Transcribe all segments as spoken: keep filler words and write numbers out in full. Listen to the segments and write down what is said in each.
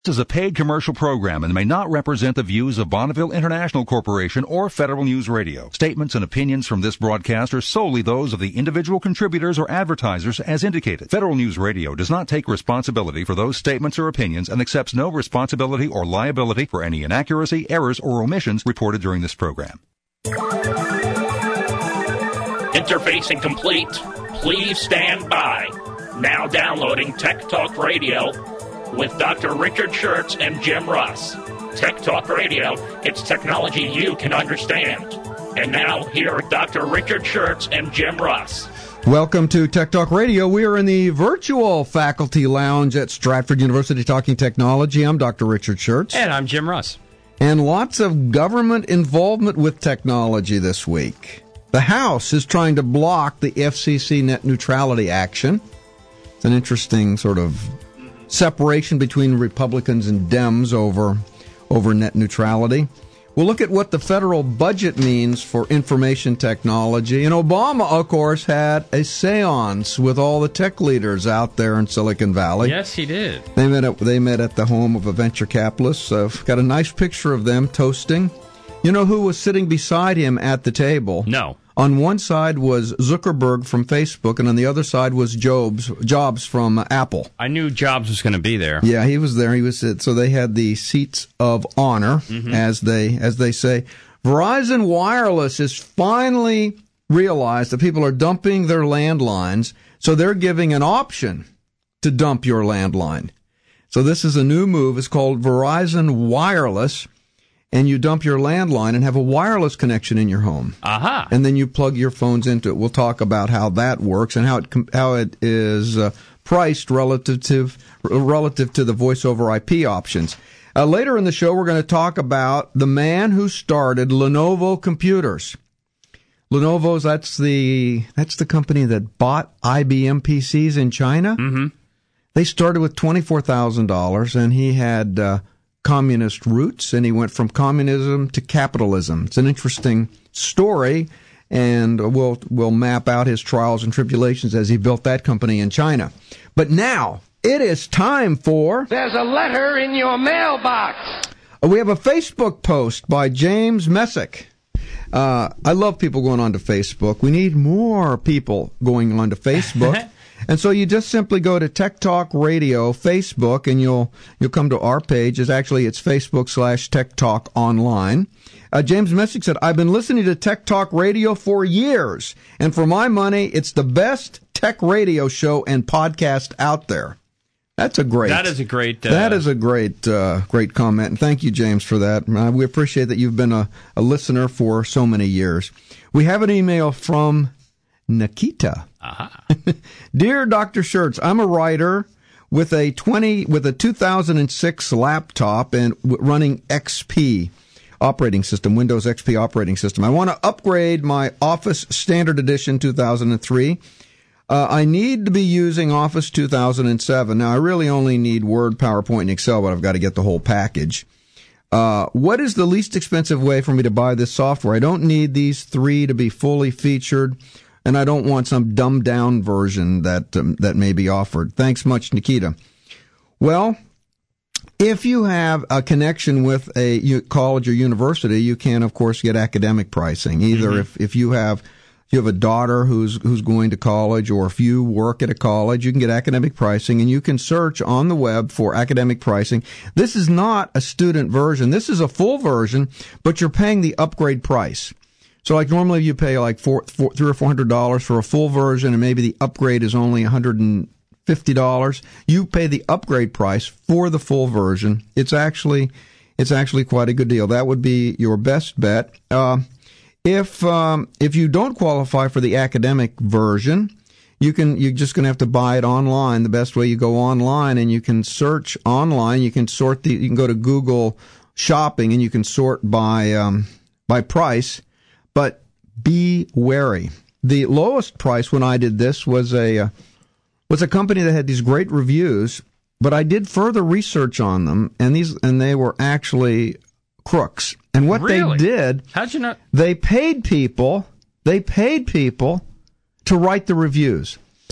This is a paid commercial program and may not represent the views of Bonneville International Corporation or Federal News Radio. Statements and opinions from this broadcast are solely those of the individual contributors or advertisers as indicated. Federal News Radio does not take responsibility for those statements or opinions and accepts no responsibility or liability for any inaccuracy, errors, or omissions reported during this program. Interfacing complete. Please stand by. Now downloading Tech Talk Radio with Doctor Richard Schertz and Jim Russ. Tech Talk Radio, it's technology you can understand. And now, here are Doctor Richard Schertz and Jim Russ. Welcome to Tech Talk Radio. We are in the virtual faculty lounge at Stratford University talking technology. I'm Doctor Richard Schertz. And I'm Jim Russ. And lots of government involvement with technology this week. The House is trying to block the F C C net neutrality action. It's an interesting sort of separation between Republicans and Dems over over net neutrality. We'll look at what the federal budget means for information technology. And Obama, of course, had a seance with all the tech leaders out there in Silicon Valley. Yes, he did. They met at, they met at the home of a venture capitalist. I've got a nice picture of them toasting. You know who was sitting beside him at the table? No. On one side was Zuckerberg from Facebook, and on the other side was Jobs, Jobs from uh, Apple. I knew Jobs was going to be there. Yeah, he was there. He was so they had the seats of honor, mm-hmm. as they as they say. Verizon Wireless has finally realized that people are dumping their landlines, so they're giving an option to dump your landline. So this is a new move. It's called Verizon Wireless. And you dump your landline and have a wireless connection in your home. Aha. And then you plug your phones into it. We'll talk about how that works and how it how it is uh, priced relative to, relative to the voice over I P options. Uh, later in the show, we're going to talk about the man who started Lenovo Computers. Lenovo's, that's the that's the company that bought I B M P Cs in China. Mm-hmm. They started with twenty-four thousand dollars, and he had Uh, communist roots, and he went from communism to capitalism. It's an interesting story, and we'll we'll map out his trials and tribulations as he built that company in China. But now, it is time for... There's a letter in your mailbox. We have a Facebook post by James Messick. Uh, I love people going on to Facebook. We need more people going on to Facebook. And so you just simply go to Tech Talk Radio Facebook, and you'll you'll come to our page. It's actually it's Facebook slash Tech Talk Online. Uh, James Messick said, "I've been listening to Tech Talk Radio for years, and for my money, it's the best tech radio show and podcast out there." That's a great. That is a great. Uh, that is a great, uh, great comment, and thank you, James, for that. Uh, we appreciate that you've been a, a listener for so many years. We have an email from Nikita. Aha. Dear Doctor Schertz, I'm a writer with a twenty with a two thousand six laptop and w- running X P operating system, Windows X P operating system. I want to upgrade my Office Standard Edition two thousand three. Uh, I need to be using Office two thousand seven. Now, I really only need Word, PowerPoint, and Excel, but I've got to get the whole package. Uh, what is the least expensive way for me to buy this software? I don't need these three to be fully featured, and I don't want some dumbed-down version that um, that may be offered. Thanks much, Nikita. Well, if you have a connection with a u- college or university, you can, of course, get academic pricing. Either mm-hmm. if, if you have you have a daughter who's who's going to college, or if you work at a college, you can get academic pricing, and you can search on the web for academic pricing. This is not a student version. This is a full version, but you're paying the upgrade price. So, like, normally you pay like four, four, three or four hundred dollars for a full version, and maybe the upgrade is only one hundred and fifty dollars. You pay the upgrade price for the full version. It's actually, it's actually quite a good deal. That would be your best bet. Uh, if um, if you don't qualify for the academic version, you can you're just going to have to buy it online. The best way, you go online and you can search online. You can sort the. You can go to Google Shopping and you can sort by um, by price. But be wary. The lowest price when I did this was a uh, was a company that had these great reviews, but I did further research on them, and these and they were actually crooks. And what really? they did, how'd you not? They paid people. They paid people to write the reviews.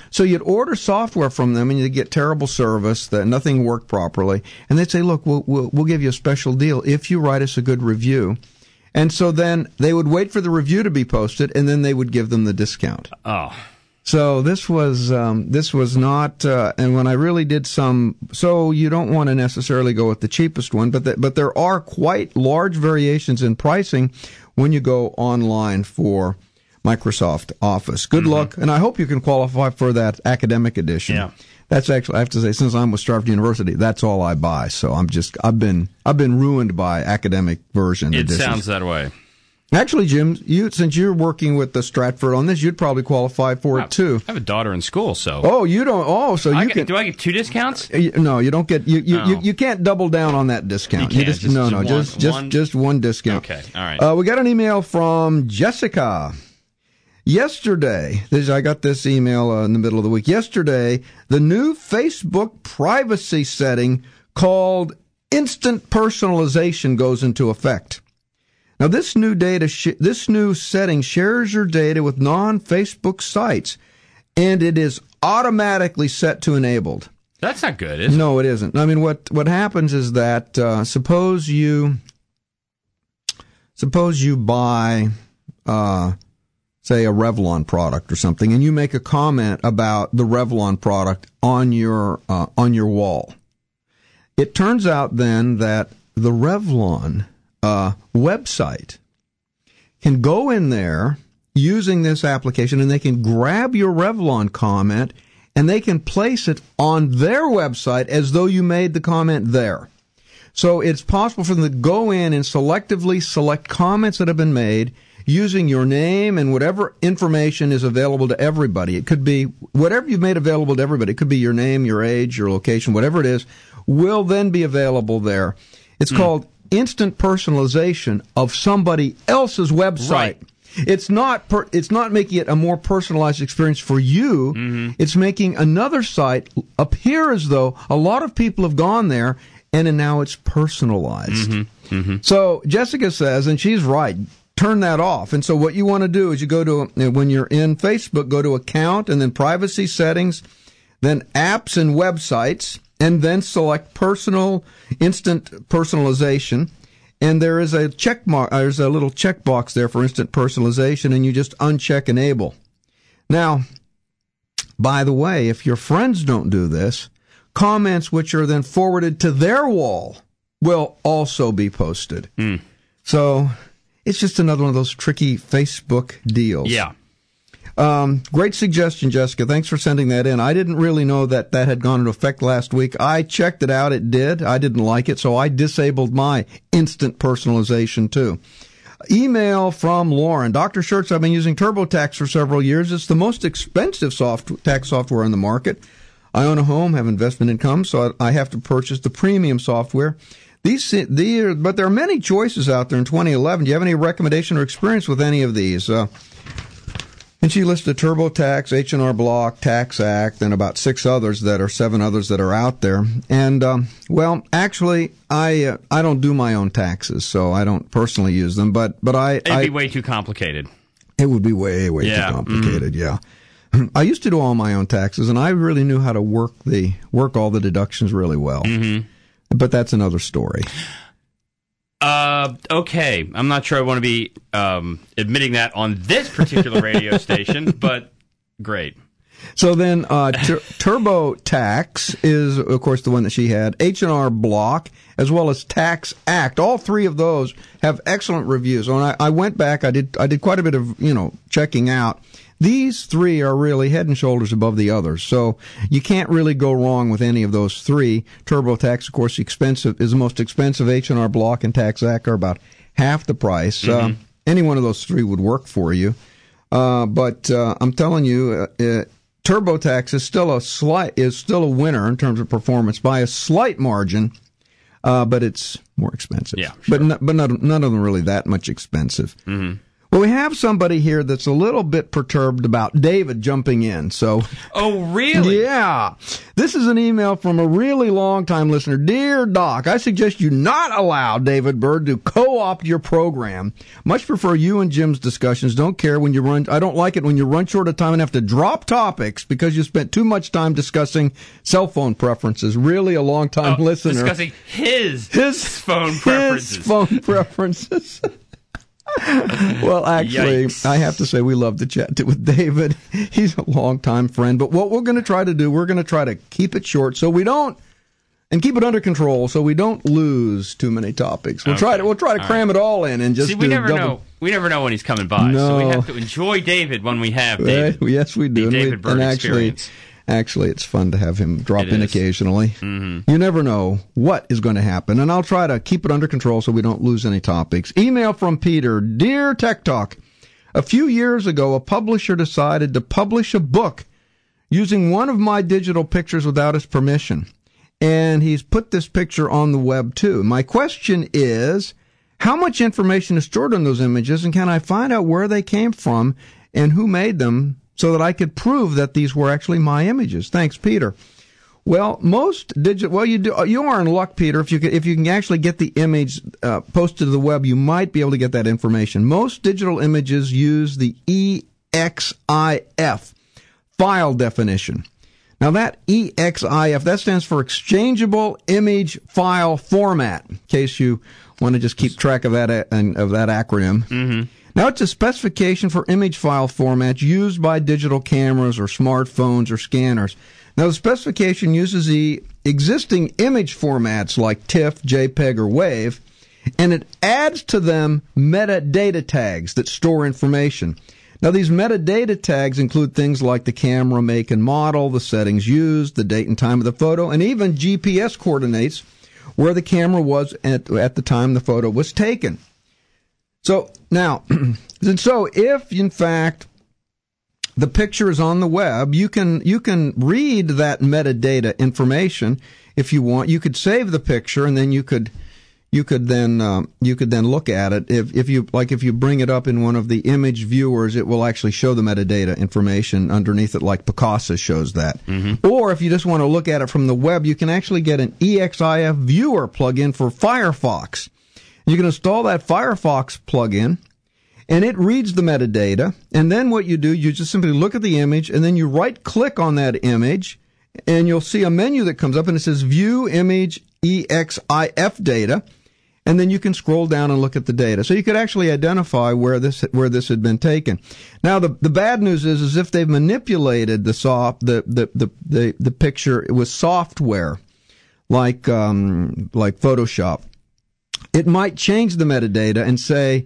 So you'd order software from them, and you'd get terrible service, that nothing worked properly, and they'd say, look, we'll, we'll, we'll give you a special deal if you write us a good review. And so then they would wait for the review to be posted, and then they would give them the discount. Oh. So this was um, this was not, uh, and when I really did some, so you don't want to necessarily go with the cheapest one, but the, but there are quite large variations in pricing when you go online for Microsoft Office. Good mm-hmm. luck, and I hope you can qualify for that academic edition. Yeah. That's actually, I have to say, since I'm with Starford University, that's all I buy. So I'm just, I've been, I've been ruined by academic version It editions. sounds that way. Actually, Jim, you since you're working with the Stratford on this, you'd probably qualify for I, it too. I have a daughter in school, so. Oh, you don't. Oh, so I you get, can. Do I get two discounts? No, you don't get. You you, Oh. you, you can't double down on that discount. You can't, just, just- no, just no, one- just just one- just one discount. Okay, all right. Uh, we got an email from Jessica. Yesterday, this, I got this email uh, in the middle of the week. Yesterday, the new Facebook privacy setting called instant personalization goes into effect. Now, this new data, sh- this new setting shares your data with non-Facebook sites, and it is automatically set to enabled. That's not good, is it? No, it isn't. I mean, what what happens is that uh, suppose you suppose you buy, uh, say, a Revlon product or something, and you make a comment about the Revlon product on your uh, on your wall. It turns out then that the Revlon uh, website can go in there using this application, and they can grab your Revlon comment, and they can place it on their website as though you made the comment there. So it's possible for them to go in and selectively select comments that have been made using your name and whatever information is available to everybody. It could be whatever you've made available to everybody. It could be your name, your age, your location, whatever it is, will then be available there. It's mm. called instant personalization of somebody else's website. Right. It's not per, it's not making it a more personalized experience for you. Mm-hmm. It's making another site appear as though a lot of people have gone there, and now it's personalized. Mm-hmm. Mm-hmm. So Jessica says, and she's right, turn that off. And so what you want to do is you go to, when you're in Facebook, go to Account and then Privacy Settings, then Apps and Websites, and then select Personal Instant Personalization. And there is a check mark, there's a little checkbox there for instant personalization, and you just uncheck Enable. Now, by the way, if your friends don't do this, comments which are then forwarded to their wall will also be posted. Mm. So it's just another one of those tricky Facebook deals. Yeah. Um, great suggestion, Jessica. Thanks for sending that in. I didn't really know that that had gone into effect last week. I checked it out. It did. I didn't like it, so I disabled my instant personalization, too. Email from Lauren. Doctor Schertz, I've been using TurboTax for several years. It's the most expensive soft- tax software on the market. I own a home, have investment income, so I have to purchase the premium software. These, these, but there are many choices out there in twenty eleven. Do you have any recommendation or experience with any of these? Uh, And she listed TurboTax, H and R Block, TaxAct, and about six others that are seven others that are out there. And um, well, actually, I uh, I don't do my own taxes, so I don't personally use them. But but I it'd I, be way too complicated. It would be way way yeah. too complicated. Mm-hmm. Yeah, I used to do all my own taxes, and I really knew how to work the work all the deductions really well. Mm-hmm. But that's another story. Uh, okay. I'm not sure I want to be um, admitting that on this particular radio station, but great. So then uh, tur- TurboTax is, of course, the one that she had. H and R Block, as well as TaxAct. All three of those have excellent reviews. When I, I went back, I did I did quite a bit of, you know, checking out. These three are really head and shoulders above the others, so you can't really go wrong with any of those three. TurboTax, of course, expensive is the most expensive. H and R Block and TaxAct are about half the price. Mm-hmm. Uh, any one of those three would work for you. Uh, but uh, I'm telling you, uh, uh, TurboTax is still a slight is still a winner in terms of performance by a slight margin, uh, but it's more expensive. Yeah, sure. But n- but not, none of them really that much expensive. Mm-hmm. Well, we have somebody here that's a little bit perturbed about David jumping in. So, oh, really? Yeah. This is an email from a really long-time listener. Dear Doc, I suggest you not allow David Byrd to co-opt your program. Much prefer you and Jim's discussions. Don't care when you run. I don't like it when you run short of time and have to drop topics because you spent too much time discussing cell phone preferences. Really a long-time oh, listener. Discussing his, his phone preferences. His phone preferences. Well, actually, Yikes. I have to say we love to chat with David. He's a longtime friend. But what we're going to try to do, we're going to try to keep it short so we don't, and keep it under control so we don't lose too many topics. We'll Okay. try to we'll try to All cram right. it all in and just See, we do never double. know. We never know when he's coming by, No. so we have to enjoy David when we have David. Uh, yes, we do. The and, we, David Byrd and actually, experience. actually, it's fun to have him drop It in is. occasionally. Mm-hmm. You never know what is going to happen, and I'll try to keep it under control so we don't lose any topics. Email from Peter. Dear Tech Talk, a few years ago, a publisher decided to publish a book using one of my digital pictures without his permission, and he's put this picture on the web too. My question is, how much information is stored on those images, and can I find out where they came from and who made them so that I could prove that these were actually my images? Thanks, Peter. Well, most digital, well, you do, you are in luck, Peter. If you can, if you can actually get the image uh, posted to the web, you might be able to get that information. Most digital images use the E X I F file definition. Now that E X I F, that stands for Exchangeable Image File Format, in case you want to just keep track of that, of that acronym. Mm-hmm. Now, it's a specification for image file formats used by digital cameras or smartphones or scanners. Now, the specification uses the existing image formats like TIFF, JPEG, or WAVE, and it adds to them metadata tags that store information. Now, these metadata tags include things like the camera make and model, the settings used, the date and time of the photo, and even G P S coordinates where the camera was at, at the time the photo was taken. So now, and so if in fact the picture is on the web, you can you can read that metadata information if you want. You could save the picture and then you could you could then um, you could then look at it. If if you like, if you bring it up in one of the image viewers, it will actually show the metadata information underneath it, like Picasa shows that. Mm-hmm. Or if you just want to look at it from the web, you can actually get an E X I F viewer plugin for Firefox. You can install that Firefox plugin, and it reads the metadata. And then what you do, you just simply look at the image, and then you right-click on that image, and you'll see a menu that comes up, and it says View Image E X I F Data. And then you can scroll down and look at the data. So you could actually identify where this where this had been taken. Now the the bad news is is if they've manipulated the soft the the the the, the picture with software like um like Photoshop, it might change the metadata and say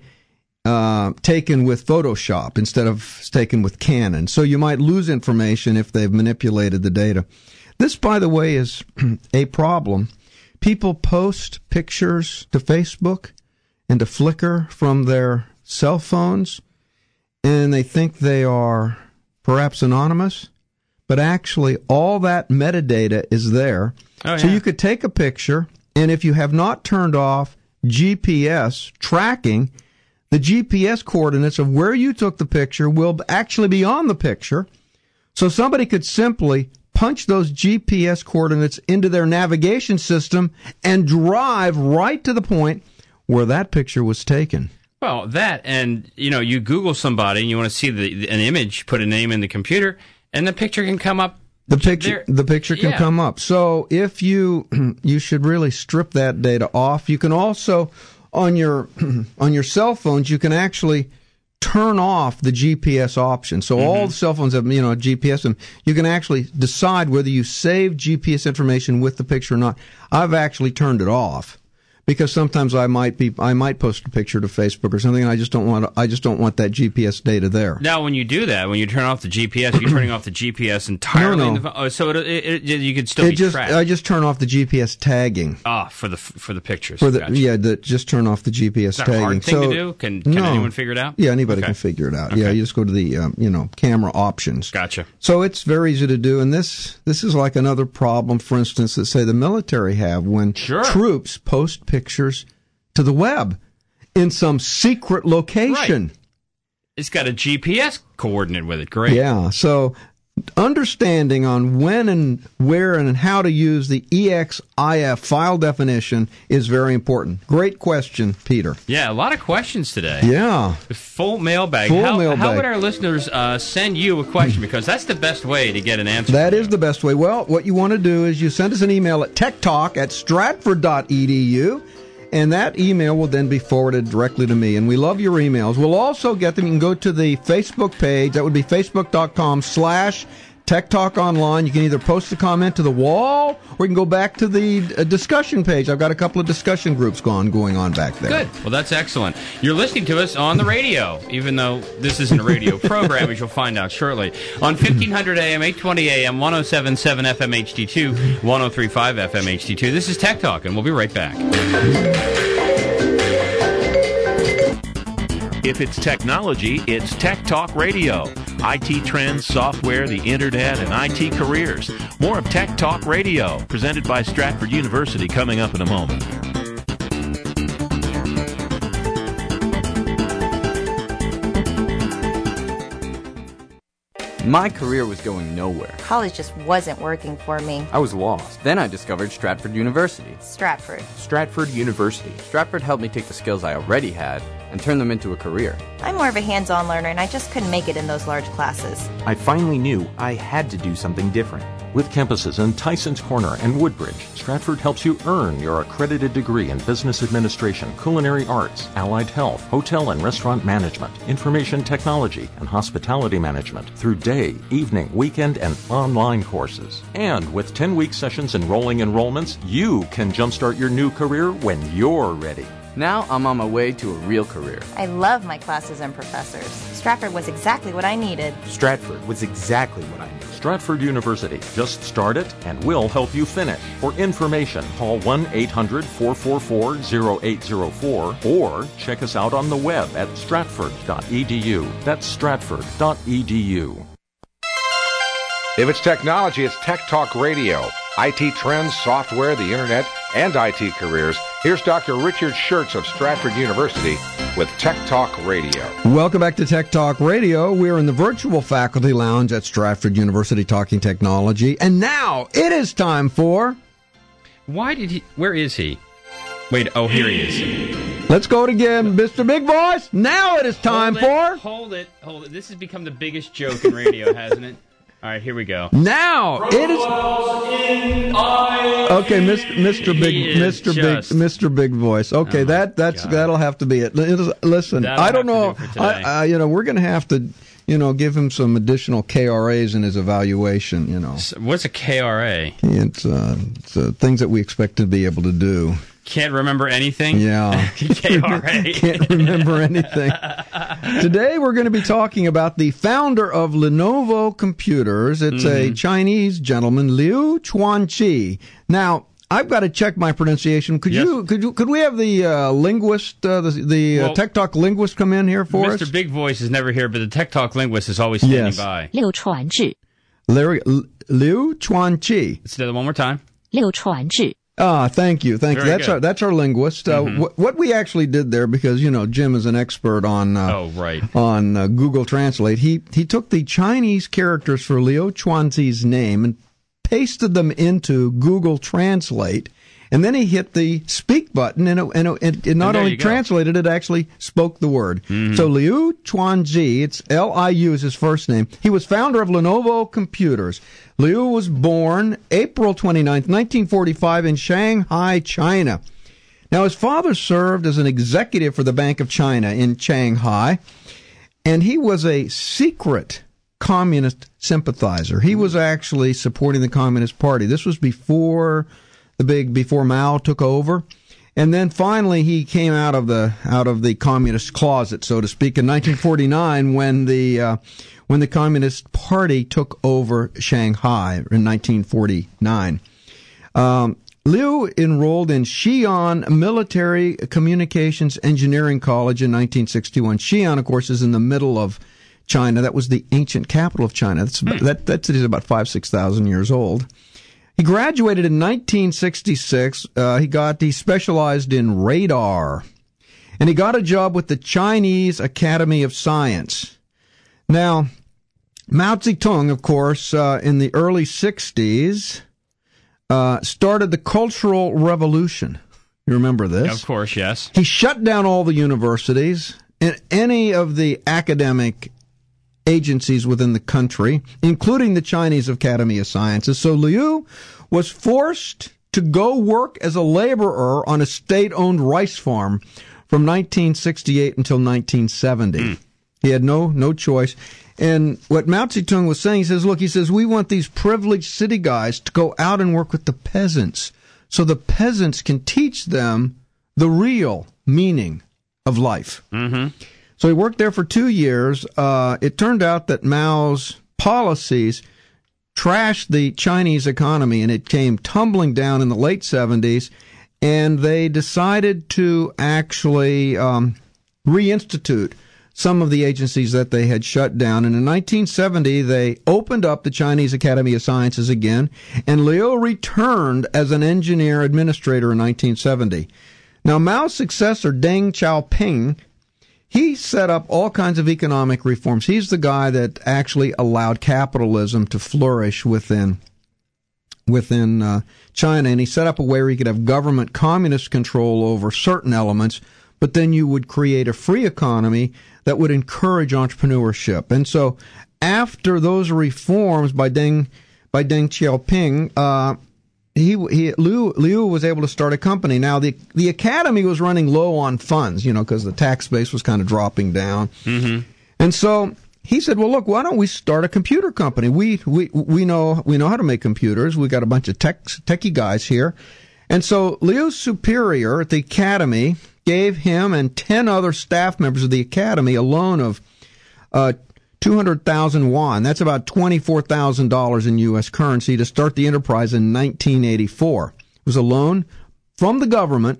uh taken with Photoshop instead of taken with Canon. So you might lose information if they've manipulated the data. This, by the way, is a problem. People post pictures to Facebook and to Flickr from their cell phones, and they think they are perhaps anonymous, but actually all that metadata is there. Oh, so yeah. you could take a picture, and if you have not turned off G P S tracking, the G P S coordinates of where you took the picture will actually be on the picture. So somebody could simply punch those G P S coordinates into their navigation system and drive right to the point where that picture was taken. Well, that, and, you know, you Google somebody and you want to see the, an image, put a name in the computer, and the picture can come up. The picture, there. the picture can Yeah. come up. So if you, you should really strip that data off. You can also, on your, on your cell phones, you can actually turn off the G P S option. So mm-hmm. all the cell phones have, you know, G P S, and you can actually decide whether you save G P S information with the picture or not. I've actually turned it off because sometimes I might be, I might post a picture to Facebook or something, and I just don't want, to, I just don't want that G P S data there. Now, when you do that, when you turn off the G P S, you're turning off the G P S entirely. No, no. In the, phone? Oh, so it, it, it, you could still It be just, tracked. I just turn off the G P S tagging. Ah, for the for the pictures. For the, Gotcha. yeah, the, just turn off the G P S Is that tagging. a hard thing so, to do? Can, can no. anyone figure it out? Yeah, anybody Okay. can figure it out. Okay. Yeah, you just go to the um, you know camera options. Gotcha. So it's very easy to do, and this this is like another problem, for instance, that say the military have when Sure. troops post pictures to the web in some secret location. Right. It's got a G P S coordinate with it. Great. Yeah, so understanding on when and where and how to use the E X I F file definition is very important. Great question, Peter. Yeah, a lot of questions today. Yeah. Full mailbag. Full how, mailbag. How would our listeners uh, send you a question? Because that's the best way to get an answer. That is the best way. Well, what you want to do is you send us an email at techtalk at stratford dot e d u. And that email will then be forwarded directly to me. And we love your emails. We'll also get them. You can go to the Facebook page. That would be facebook.com slash Tech Talk Online. You can either post a comment to the wall, or you can go back to the uh, discussion page. I've got a couple of discussion groups going, going on back there. Good. Well, that's excellent. You're listening to us on the radio, even though this isn't a radio program, as you'll find out shortly. On fifteen hundred A M, eight twenty A M, one oh seven point seven F M H D two, one oh three point five F M H D two. This is Tech Talk, and we'll be right back. If it's technology, it's Tech Talk Radio. I T trends, software, the internet, and I T careers. More of Tech Talk Radio, presented by Stratford University, coming up in a moment. My career was going nowhere. College just wasn't working for me. I was lost. Then I discovered Stratford University. Stratford. Stratford University. Stratford helped me take the skills I already had and turn them into a career. I'm more of a hands-on learner, and I just couldn't make it in those large classes. I finally knew I had to do something different. With campuses in Tysons Corner and Woodbridge, Stratford helps you earn your accredited degree in business administration, culinary arts, allied health, hotel and restaurant management, information technology, and hospitality management through day, evening, weekend, and online courses. And with ten-week sessions and rolling enrollments, you can jumpstart your new career when you're ready. Now I'm on my way to a real career. I love my classes and professors. Stratford was exactly what I needed. Stratford was exactly what I needed. Stratford University. Just start it, and we'll help you finish. For information, call one eight hundred, four four four, zero eight zero four or check us out on the web at stratford dot e d u. That's stratford dot e d u. If it's technology, it's Tech Talk Radio. I T trends, software, the internet, and I T careers. Here's Doctor Richard Schertz of Stratford University with Tech Talk Radio. Welcome back to Tech Talk Radio. We're in the virtual faculty lounge at Stratford University talking technology. And now it is time for... Why did he... Where is he? Wait, oh, here he is. Let's go it again, Mister Big Voice. Now it is time hold it, for... Hold it, hold it. This has become the biggest joke in radio, hasn't it? All right, here we go. Now it is okay, Mister Mister Big Mister Big Mister Big Voice. Okay, oh that that's God. That'll have to be it. Listen, that'll I don't know. I, I, you know, we're going to have to, you know, give him some additional K R As in his evaluation. You know, so what's a K R A? It's, uh, it's uh, things that we expect to be able to do. Can't remember anything? Yeah. K R A. Can't remember anything. Today we're going to be talking about the founder of Lenovo Computers. It's mm-hmm. a Chinese gentleman, Liu Chuanqi. Now, I've got to check my pronunciation. Could yes. you could you could we have the uh, linguist, uh, the, the well, uh, Tech Talk linguist come in here for Mister us? Mister Big Voice is never here, but the Tech Talk linguist is always standing yes. by. Liu Chuanqi. Liu Chuanqi. Let's do it one more time. Liu Chuanqi. Ah, thank you, thank Very you. That's good. our that's our linguist. Uh, mm-hmm. wh- what we actually did there, because you know Jim is an expert on uh, oh right on uh, Google Translate. He he took the Chinese characters for Liu Chuanqi's name and pasted them into Google Translate, and then he hit the speak button, and it, and it, it not and only translated, it actually spoke the word. Mm-hmm. So Liu Chuanqi, it's L I U is his first name. He was founder of Lenovo Computers. Liu was born April twenty-ninth, nineteen forty-five in Shanghai, China. Now, his father served as an executive for the Bank of China in Shanghai, and he was a secret communist sympathizer. He was actually supporting the Communist Party. This was before the big, before Mao took over. And then finally he came out of the out of the communist closet, so to speak, in nineteen forty-nine when the uh, when the Communist Party took over Shanghai in nineteen forty-nine. Um, Liu enrolled in Xi'an Military Communications Engineering College in nineteen sixty-one. Xi'an, of course, is in the middle of China. That was the ancient capital of China. That's about, that that city is about five six thousand years old. He graduated in nineteen sixty-six. Uh, he got he specialized in radar, and he got a job with the Chinese Academy of Science. Now, Mao Zedong, of course, uh, in the early sixties, uh, started the Cultural Revolution. You remember this? Of course, yes. He shut down all the universities and any of the academic agencies within the country, including the Chinese Academy of Sciences. So Liu was forced to go work as a laborer on a state-owned rice farm from nineteen sixty-eight until nineteen seventy. Mm. He had no no choice. And what Mao Zedong was saying, he says, look, he says, we want these privileged city guys to go out and work with the peasants so the peasants can teach them the real meaning of life. Mm-hmm. So he worked there for two years. Uh, it turned out that Mao's policies trashed the Chinese economy, and it came tumbling down in the late seventies, and they decided to actually um, reinstitute some of the agencies that they had shut down. And in nineteen seventy, they opened up the Chinese Academy of Sciences again, and Liu returned as an engineer administrator in nineteen seventy. Now, Mao's successor, Deng Xiaoping, he set up all kinds of economic reforms. He's the guy that actually allowed capitalism to flourish within within uh, China, and he set up a way where you could have government communist control over certain elements, but then you would create a free economy that would encourage entrepreneurship. And so after those reforms by Deng by Deng Xiaoping, uh, he, he Liu, Liu was able to start a company. Now, the the academy was running low on funds, you know, because the tax base was kind of dropping down. Mm-hmm. And so he said, well, look, why don't we start a computer company? We we we know we know how to make computers. We got a bunch of tech techie guys here. And so Liu's superior at the academy gave him and ten other staff members of the academy a loan of uh, two hundred thousand yuan. That's about twenty-four thousand dollars in U S currency to start the enterprise in nineteen eighty-four. It was a loan from the government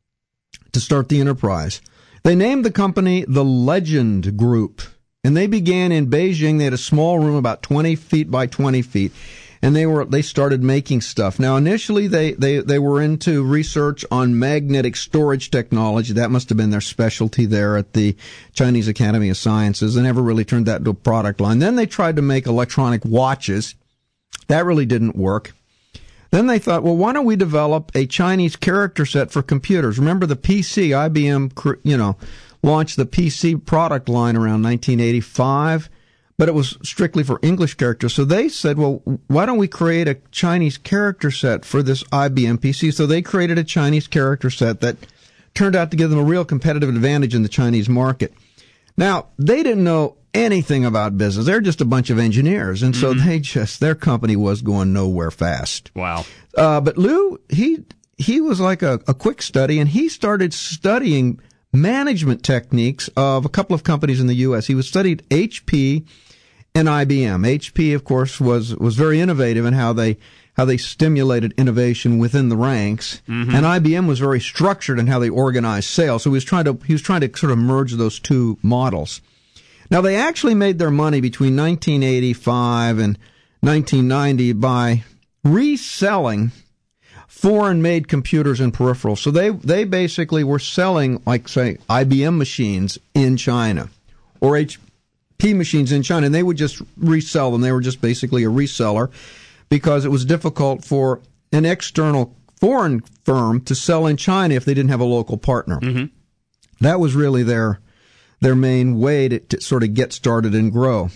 to start the enterprise. They named the company the Legend Group, and they began in Beijing. They had a small room about twenty feet by twenty feet. And they were they started making stuff. Now, initially, they, they, they were into research on magnetic storage technology. That must have been their specialty there at the Chinese Academy of Sciences. They never really turned that into a product line. Then they tried to make electronic watches. That really didn't work. Then they thought, well, why don't we develop a Chinese character set for computers? Remember the P C, I B M, you know, launched the P C product line around nineteen eighty-five. But it was strictly for English characters. So they said, well, why don't we create a Chinese character set for this I B M P C? So they created a Chinese character set that turned out to give them a real competitive advantage in the Chinese market. Now, they didn't know anything about business. They're just a bunch of engineers. And so mm-hmm. they just, their company was going nowhere fast. Wow. Uh, but Liu, he, he was like a, a quick study, and he started studying management techniques of a couple of companies in the U S. He was studied H P and I B M. H P, of course, was was very innovative in how they how they stimulated innovation within the ranks, mm-hmm. and I B M was very structured in how they organized sales. So he was trying to he was trying to sort of merge those two models. Now, they actually made their money between nineteen eighty-five and nineteen ninety by reselling foreign-made computers and peripherals. So they they basically were selling, like, say, I B M machines in China or H P machines in China, and they would just resell them. They were just basically a reseller because it was difficult for an external foreign firm to sell in China if they didn't have a local partner. Mm-hmm. That was really their their main way to, to sort of get started and grow.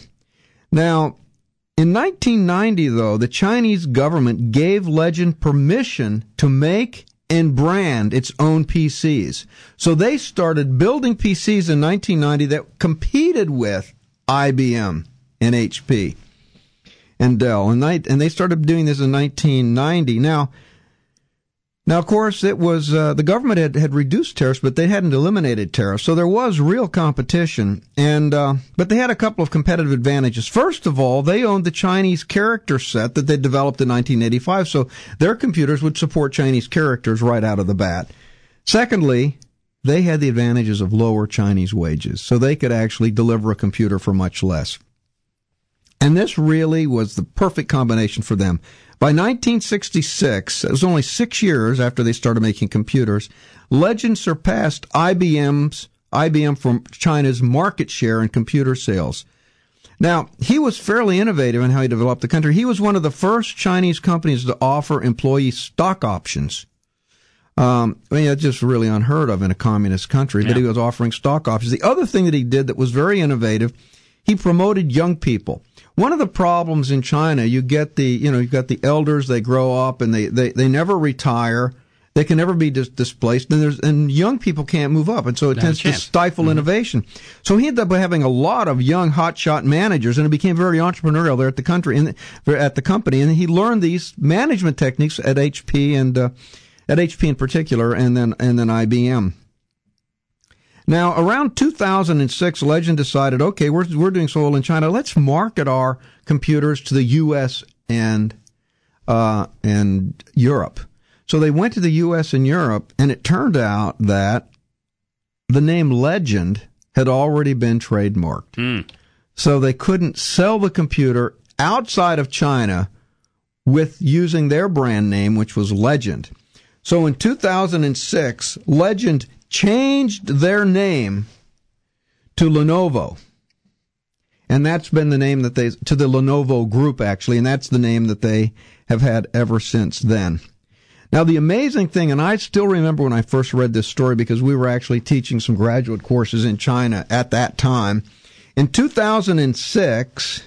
Now, in nineteen ninety, though, the Chinese government gave Legend permission to make and brand its own P Cs. So they started building P Cs in nineteen ninety that competed with I B M and H P and Dell. And they, and they started doing this in nineteen ninety. Now, now of course, it was uh, the government had, had reduced tariffs, but they hadn't eliminated tariffs. So there was real competition. And uh, but they had a couple of competitive advantages. First of all, they owned the Chinese character set that they developed in nineteen eighty-five. So their computers would support Chinese characters right out of the bat. Secondly, they had the advantages of lower Chinese wages, so they could actually deliver a computer for much less. And this really was the perfect combination for them. By nineteen sixty-six, it was only six years after they started making computers, Legend surpassed I B M's I B M from China's market share in computer sales. Now, he was fairly innovative in how he developed the country. He was one of the first Chinese companies to offer employee stock options. Um, I mean, it's just really unheard of in a communist country, yeah. But he was offering stock options. The other thing that he did that was very innovative, he promoted young people. One of the problems in China, you get the, you know, you've got the elders, they grow up and they, they, they never retire. They can never be dis- displaced, and there's and young people can't move up, and so it Not tends to stifle mm-hmm. innovation. So he ended up having a lot of young hotshot managers, and it became very entrepreneurial there at the country, in the, at the company. And he learned these management techniques at H P and uh, at H P in particular, and then and then I B M. Now, around two thousand six, Legend decided, okay, we're we're doing so well in China. Let's market our computers to the U S and uh, and Europe. So they went to the U S and Europe, and it turned out that the name Legend had already been trademarked. Mm. So they couldn't sell the computer outside of China with using their brand name, which was Legend. So in two thousand six, Legend changed their name to Lenovo. And that's been the name that they, to the Lenovo Group, actually, and that's the name that they have had ever since then. Now, the amazing thing, and I still remember when I first read this story because we were actually teaching some graduate courses in China at that time. In two thousand six,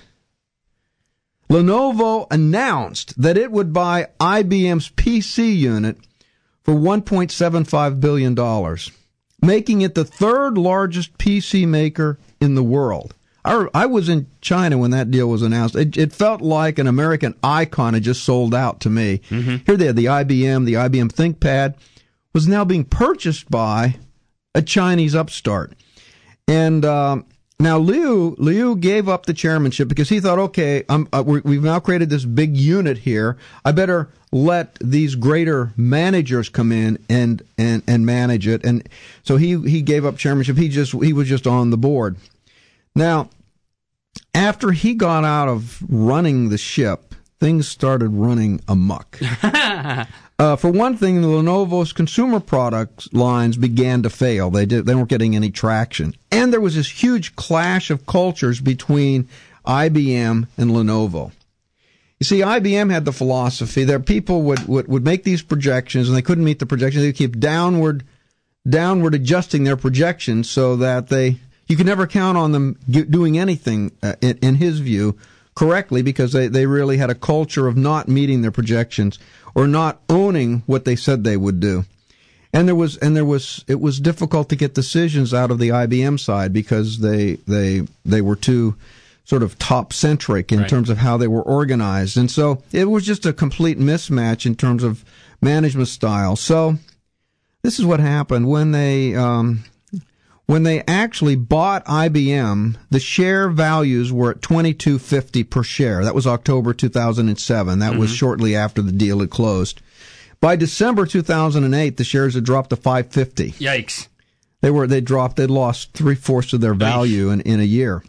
Lenovo announced that it would buy I B M's P C unit for one point seven five billion dollars, making it the third largest P C maker in the world. I, I was in China when that deal was announced. It, it felt like an American icon had just sold out to me. Mm-hmm. Here they had the I B M, the I B M ThinkPad was now being purchased by a Chinese upstart. And um, now Liu Liu gave up the chairmanship because he thought, okay, I'm, uh, we're, we've now created this big unit here. I better let these greater managers come in and, and, and manage it. And so he, he gave up chairmanship. He just he was just on the board. Now, after he got out of running the ship, things started running amok. uh, for one thing, Lenovo's consumer products lines began to fail. They did, they weren't getting any traction. And there was this huge clash of cultures between I B M and Lenovo. You see, I B M had the philosophy that people would, would, would make these projections, and they couldn't meet the projections. They'd keep downward, downward adjusting their projections so that they... You can never count on them doing anything, uh, in, in his view, correctly because they, they really had a culture of not meeting their projections or not owning what they said they would do. And there was and there was it was difficult to get decisions out of the I B M side because they they they were too sort of top centric in right. terms of how they were organized. And so it was just a complete mismatch in terms of management style. So this is what happened when they um When they actually bought I B M, the share values were at twenty-two fifty per share. That was October two thousand seven. That mm-hmm. was shortly after the deal had closed. By December two thousand eight, the shares had dropped to five fifty. Yikes. They were they dropped. They lost three-fourths of their value in, in a year.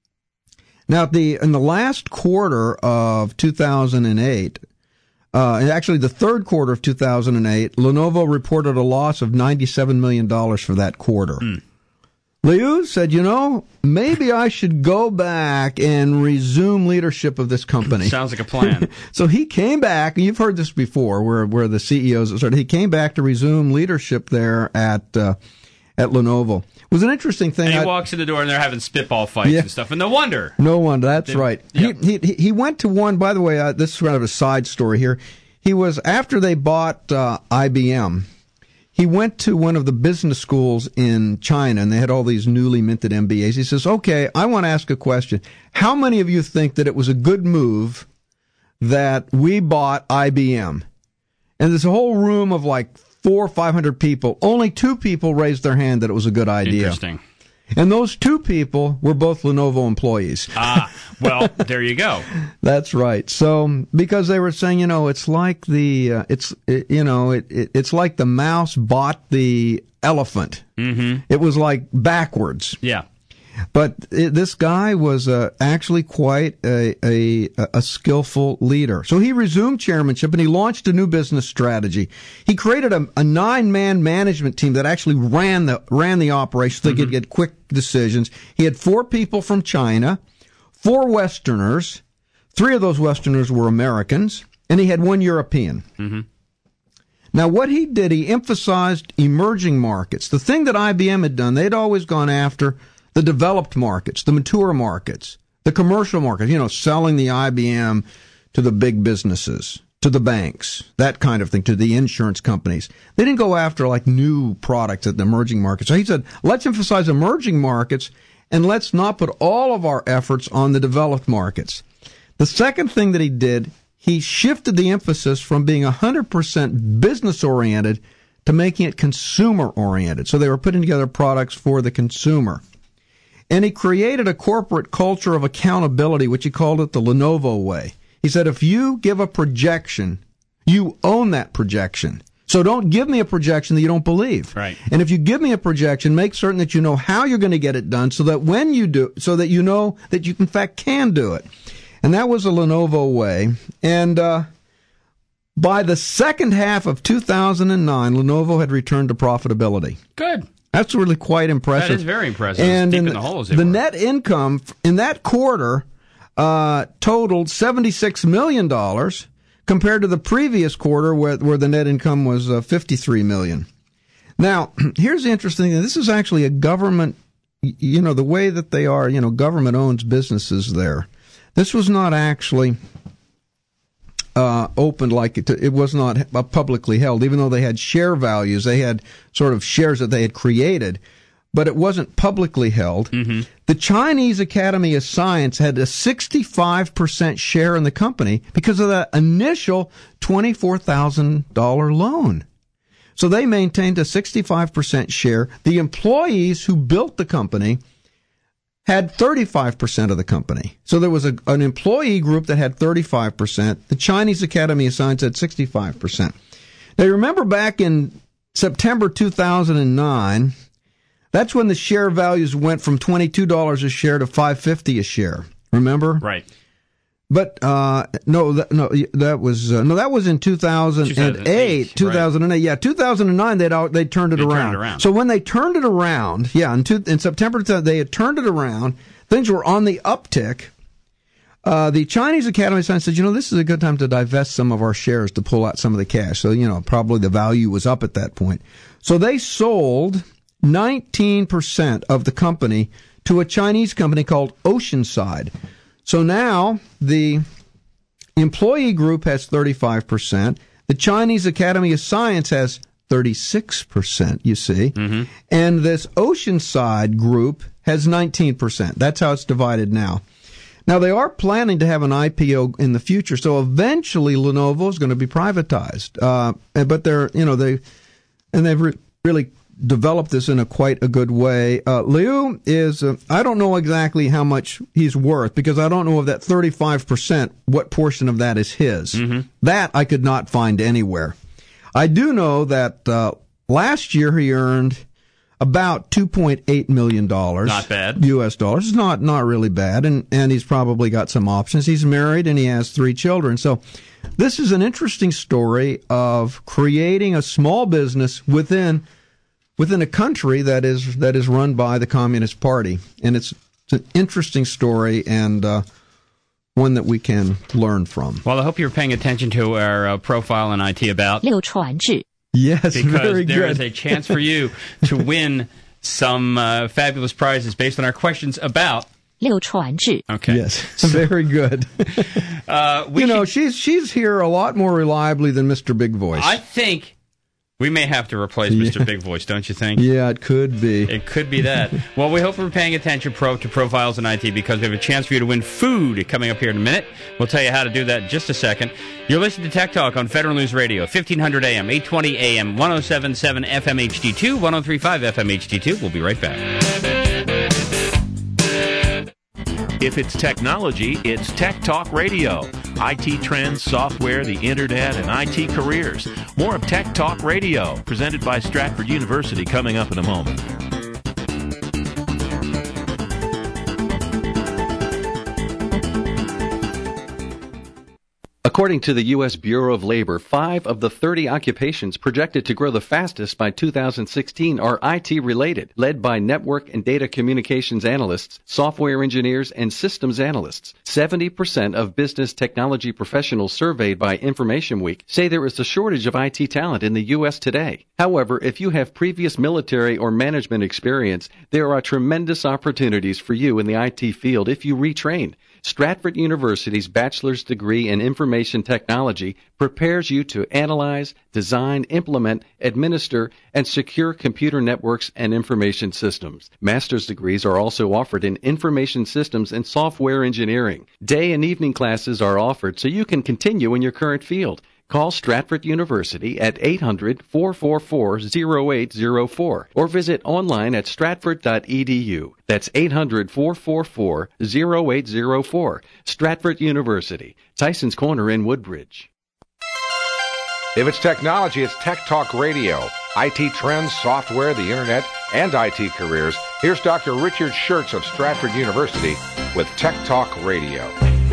Now, the in the last quarter of two thousand eight, uh, actually the third quarter of two thousand eight, Lenovo reported a loss of ninety-seven million dollars for that quarter. Mm. Liu said, you know, maybe I should go back and resume leadership of this company. Sounds like a plan. So he came back, and you've heard this before, where where the C E Os started. He came back to resume leadership there at uh, at Lenovo. It was an interesting thing. And he I, walks in the door, and they're having spitball fights yeah. and stuff, and no wonder. No wonder, that's they, right. Yep. He, he he went to one, by the way, uh, this is kind of a side story here. He was, after they bought uh, I B M, he went to one of the business schools in China, and they had all these newly minted M B As. He says, okay, I want to ask a question. How many of you think that it was a good move that we bought I B M? And there's a whole room of like four or five hundred people. Only two people raised their hand that it was a good idea. Interesting. And those two people were both Lenovo employees. Ah, well, there you go. That's right. So, because they were saying, you know, it's like the, uh, it's, it, you know, it, it, it's like the mouse bought the elephant. Mm-hmm. It was like backwards. Yeah. But it, this guy was uh, actually quite a, a a skillful leader. So he resumed chairmanship and he launched a new business strategy. He created a, a nine-man management team that actually ran the ran the operation so they mm-hmm. could get quick decisions. He had four people from China, four Westerners. Three of those Westerners were Americans, and he had one European. Mm-hmm. Now, what he did, he emphasized emerging markets. The thing that I B M had done, they'd always gone after the developed markets, the mature markets, the commercial markets, you know, selling the I B M to the big businesses, to the banks, that kind of thing, to the insurance companies. They didn't go after like new products at the emerging markets. So he said, let's emphasize emerging markets and let's not put all of our efforts on the developed markets. The second thing that he did, he shifted the emphasis from being one hundred percent business-oriented to making it consumer-oriented. So they were putting together products for the consumer. And he created a corporate culture of accountability, which he called it the Lenovo way. He said, if you give a projection, you own that projection. So don't give me a projection that you don't believe. Right. And if you give me a projection, make certain that you know how you're going to get it done so that when you do, so that you know that you in fact can do it. And that was the Lenovo way. And uh, by the second half of two thousand nine, Lenovo had returned to profitability. Good. That's really quite impressive. That is very impressive. And deep in the, the hole as they the were. net income in that quarter uh, totaled seventy-six million dollars compared to the previous quarter where, where the net income was uh, fifty-three million dollars. Now, here's the interesting thing. This is actually a government, you know, the way that they are, you know, government owns businesses there. This was not actually uh, opened like it, it was not publicly held, even though they had share values. They had sort of shares that they had created, but it wasn't publicly held. Mm-hmm. The Chinese Academy of Science had a sixty-five percent share in the company because of that initial twenty-four thousand dollars loan. So they maintained a sixty-five percent share. The employees who built the company had thirty-five percent of the company. So there was a, an employee group that had thirty-five percent. The Chinese Academy of Science had sixty-five percent. Now, you remember back in September two thousand nine, that's when the share values went from twenty-two dollars a share to five dollars and fifty cents a share. Remember? Right. But uh, no, that, no, that was uh, no, that was in two thousand eight. two thousand eight, two thousand eight, yeah, two thousand nine. They'd they turned it they around. Turned it around. So when they turned it around, yeah, in, two, in September they had turned it around. Things were on the uptick. Uh, the Chinese Academy of Science said, you know, this is a good time to divest some of our shares to pull out some of the cash. So you know, probably the value was up at that point. So they sold nineteen percent of the company to a Chinese company called Oceanside. So now the employee group has thirty-five percent. The Chinese Academy of Science has thirty-six percent, you see. Mm-hmm. And this Oceanside group has nineteen percent. That's how it's divided now. Now, they are planning to have an I P O in the future, so eventually Lenovo is going to be privatized. Uh, but they're, you know, they, and they've re- really developed this in a quite a good way. Uh, Liu is, uh, I don't know exactly how much he's worth because I don't know of that thirty-five percent, what portion of that is his. Mm-hmm. That I could not find anywhere. I do know that uh, last year he earned about two point eight million dollars. Not bad. U S dollars. It's not, not really bad, and, and he's probably got some options. He's married and he has three children. So this is an interesting story of creating a small business within within a country that is that is run by the Communist Party. And it's, it's an interesting story and uh, one that we can learn from. Well, I hope you're paying attention to our uh, profile in I T About. 六传志. Yes, because very there good. is a chance for you to win some uh, fabulous prizes based on our questions about 六传志. Okay. Yes, very good. uh, we you know, should, she's she's here a lot more reliably than Mister Big Voice. I think we may have to replace Yeah. Mister Big Voice, don't you think? Yeah, it could be. It could be that. Well, we hope we're paying attention pro to Profiles in I T because we have a chance for you to win food coming up here in a minute. We'll tell you how to do that in just a second. You're listening to Tech Talk on Federal News Radio, fifteen hundred A M, eight twenty A M, one oh seven point seven F M H D two, one oh three point five F M H D two. We'll be right back. If it's technology, it's Tech Talk Radio. I T trends, software, the internet, and I T careers. More of Tech Talk Radio, presented by Stratford University, coming up in a moment. According to the U S Bureau of Labor, five of the thirty occupations projected to grow the fastest by two thousand sixteen are I T-related, led by network and data communications analysts, software engineers, and systems analysts. seventy percent of business technology professionals surveyed by Information Week say there is a shortage of I T talent in the U S today. However, if you have previous military or management experience, there are tremendous opportunities for you in the I T field if you retrain. Stratford University's bachelor's degree in information technology prepares you to analyze, design, implement, administer, and secure computer networks and information systems. Master's degrees are also offered in information systems and software engineering. Day and evening classes are offered so you can continue in your current field. Call Stratford University at eight hundred, four four four, zero eight zero four or visit online at stratford dot e d u. That's eight hundred, four four four, zero eight zero four. Stratford University, Tyson's Corner in Woodbridge. If it's technology, it's Tech Talk Radio. I T trends, software, the internet, and I T careers. Here's Doctor Richard Schertz of Stratford University with Tech Talk Radio.